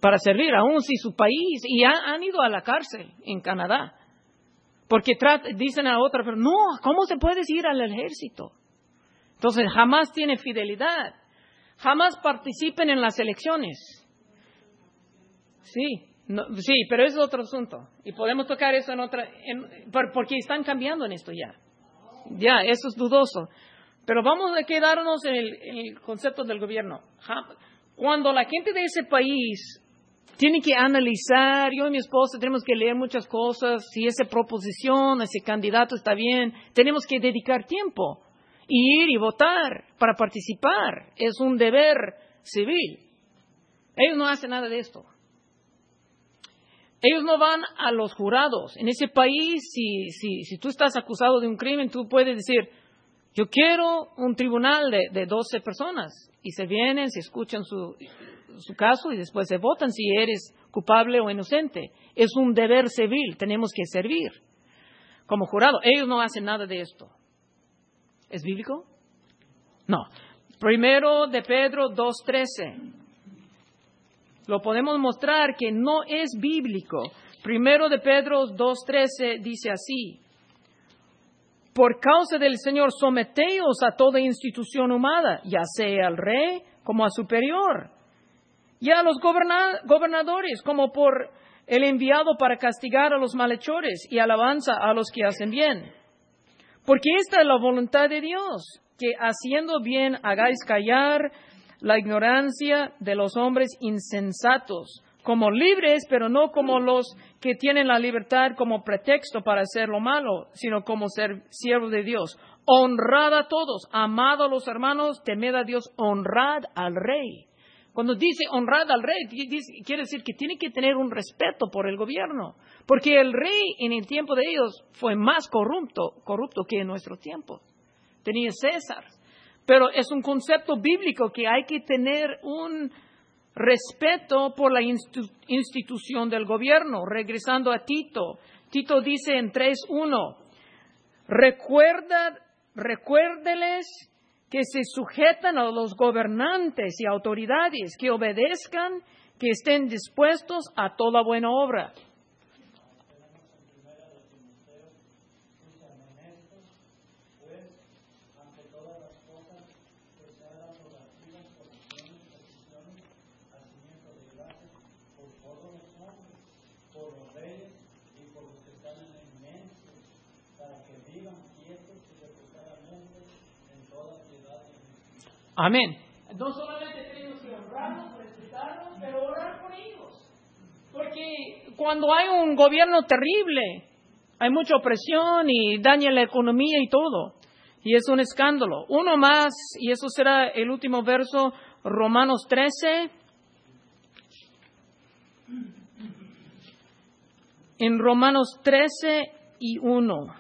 para servir, aún si su país, y han ido a la cárcel en Canadá. Porque dicen a otra persona, no, ¿cómo se puede ir al ejército? Entonces, jamás tiene fidelidad. Jamás participen en las elecciones. Sí, pero es otro asunto. Y podemos tocar eso porque están cambiando en esto ya. Ya, eso es dudoso. Pero vamos a quedarnos en el concepto del gobierno. Cuando la gente de ese país tiene que analizar, yo y mi esposa tenemos que leer muchas cosas, si esa proposición, ese candidato está bien, tenemos que dedicar tiempo y ir y votar para participar. Es un deber civil. Ellos no hacen nada de esto. Ellos no van a los jurados. En ese país, si tú estás acusado de un crimen, tú puedes decir, yo quiero un tribunal de 12 personas. Y se vienen, se escuchan su caso y después se votan si eres culpable o inocente. Es un deber civil, tenemos que servir como jurado. Ellos no hacen nada de esto. ¿Es bíblico? No. Primero de Pedro 2:13. Lo podemos mostrar que no es bíblico. Primero de Pedro 2:13 dice así: por causa del Señor, someteos a toda institución humana, ya sea al rey como a superior, y a los gobernadores como por el enviado para castigar a los malhechores y alabanza a los que hacen bien. Porque esta es la voluntad de Dios, que haciendo bien hagáis callar la ignorancia de los hombres insensatos, como libres, pero no como los que tienen la libertad como pretexto para hacer lo malo, sino como ser siervos de Dios. Honrad a todos, amad a los hermanos, temed a Dios, honrad al rey. Cuando dice honrad al rey, quiere decir que tiene que tener un respeto por el gobierno, porque el rey en el tiempo de ellos fue más corrupto que en nuestro tiempo. Tenía César. Pero es un concepto bíblico que hay que tener un respeto por la institución del gobierno. Regresando a Tito. Tito dice en 3:1, recuérdeles que se sujetan a los gobernantes y autoridades, que obedezcan, que estén dispuestos a toda buena obra. Amén. No solamente tenemos que honrarlos, respetarlos, pero orar por ellos. Porque cuando hay un gobierno terrible, hay mucha opresión y daña la economía y todo. Y es un escándalo. Uno más, y eso será el último verso, Romanos 13. En Romanos 13:1.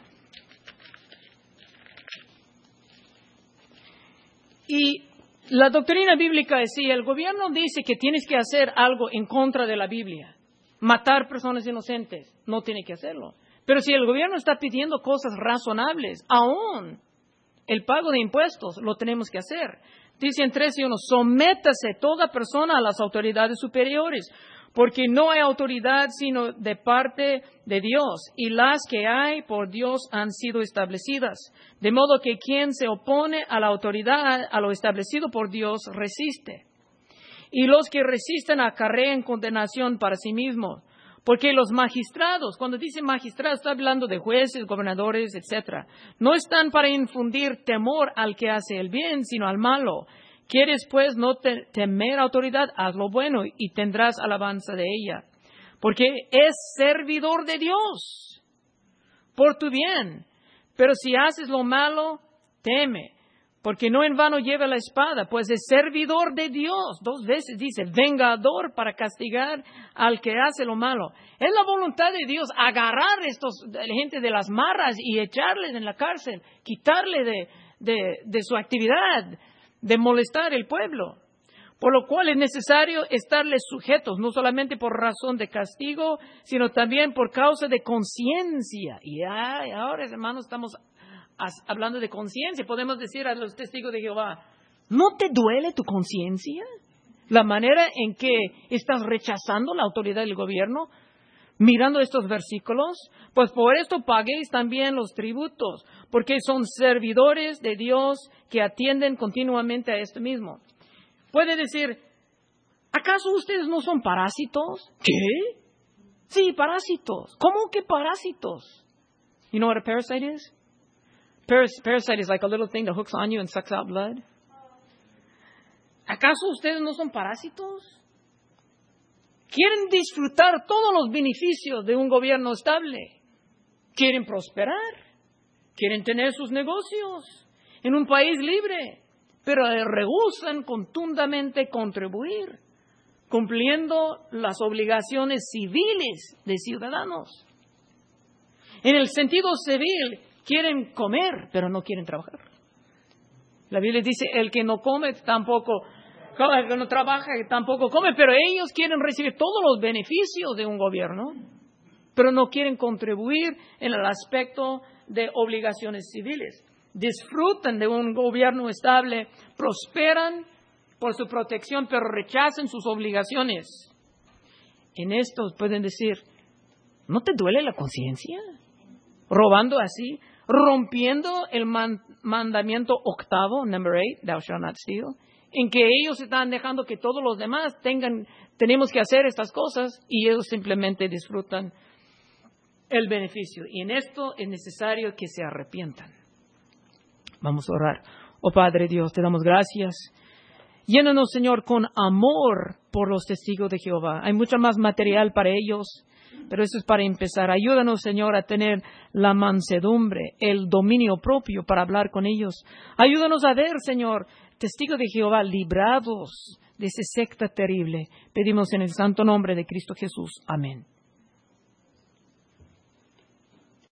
Y la doctrina bíblica es, si el gobierno dice que tienes que hacer algo en contra de la Biblia, matar personas inocentes, no tiene que hacerlo. Pero si el gobierno está pidiendo cosas razonables, aún el pago de impuestos, lo tenemos que hacer. Dice en 13:1, sométase toda persona a las autoridades superiores, porque no hay autoridad sino de parte de Dios, y las que hay por Dios han sido establecidas. De modo que quien se opone a la autoridad, a lo establecido por Dios, resiste. Y los que resisten acarrean condenación para sí mismos. Porque los magistrados, cuando dice magistrados, está hablando de jueces, gobernadores, etc. No están para infundir temor al que hace el bien, sino al malo. ¿Quieres, pues, no temer autoridad? Haz lo bueno y tendrás alabanza de ella. Porque es servidor de Dios por tu bien. Pero si haces lo malo, teme. Porque no en vano lleva la espada, pues es servidor de Dios. 2 veces dice, vengador para castigar al que hace lo malo. Es la voluntad de Dios agarrar a gente de las marras y echarles en la cárcel, quitarle de su actividad, de molestar el pueblo. Por lo cual es necesario estarles sujetos, no solamente por razón de castigo, sino también por causa de conciencia. Y ahora, hermanos, estamos hablando de conciencia. Podemos decir a los testigos de Jehová, ¿no te duele tu conciencia? La manera en que estás rechazando la autoridad del gobierno, mirando estos versículos, pues por esto paguéis también los tributos, porque son servidores de Dios que atienden continuamente a esto mismo. Puede decir, ¿acaso ustedes no son parásitos? ¿Qué? Sí, parásitos. ¿Cómo que parásitos? You know what a parasite is? Parasite is like a little thing that hooks on you and sucks out blood. ¿Acaso ustedes no son parásitos? Quieren disfrutar todos los beneficios de un gobierno estable. Quieren prosperar. Quieren tener sus negocios en un país libre. Pero rehúsan contundamente contribuir, cumpliendo las obligaciones civiles de ciudadanos. En el sentido civil, quieren comer, pero no quieren trabajar. La Biblia dice, el que no come tampoco, el que no trabaja tampoco come, pero ellos quieren recibir todos los beneficios de un gobierno, pero no quieren contribuir en el aspecto de obligaciones civiles. Disfrutan de un gobierno estable, prosperan por su protección, pero rechazan sus obligaciones. En esto pueden decir, ¿no te duele la conciencia? Robando así, rompiendo el mandamiento octavo, number 8, thou shalt not steal, en que ellos están dejando que todos los demás tenemos que hacer estas cosas y ellos simplemente disfrutan el beneficio. Y en esto es necesario que se arrepientan. Vamos a orar. Oh Padre Dios, te damos gracias. Llénanos, Señor, con amor por los testigos de Jehová. Hay mucho más material para ellos, pero eso es para empezar. Ayúdanos, Señor, a tener la mansedumbre, el dominio propio para hablar con ellos. Ayúdanos a ver, Señor, testigos de Jehová librados de esa secta terrible. Pedimos en el santo nombre de Cristo Jesús. Amén.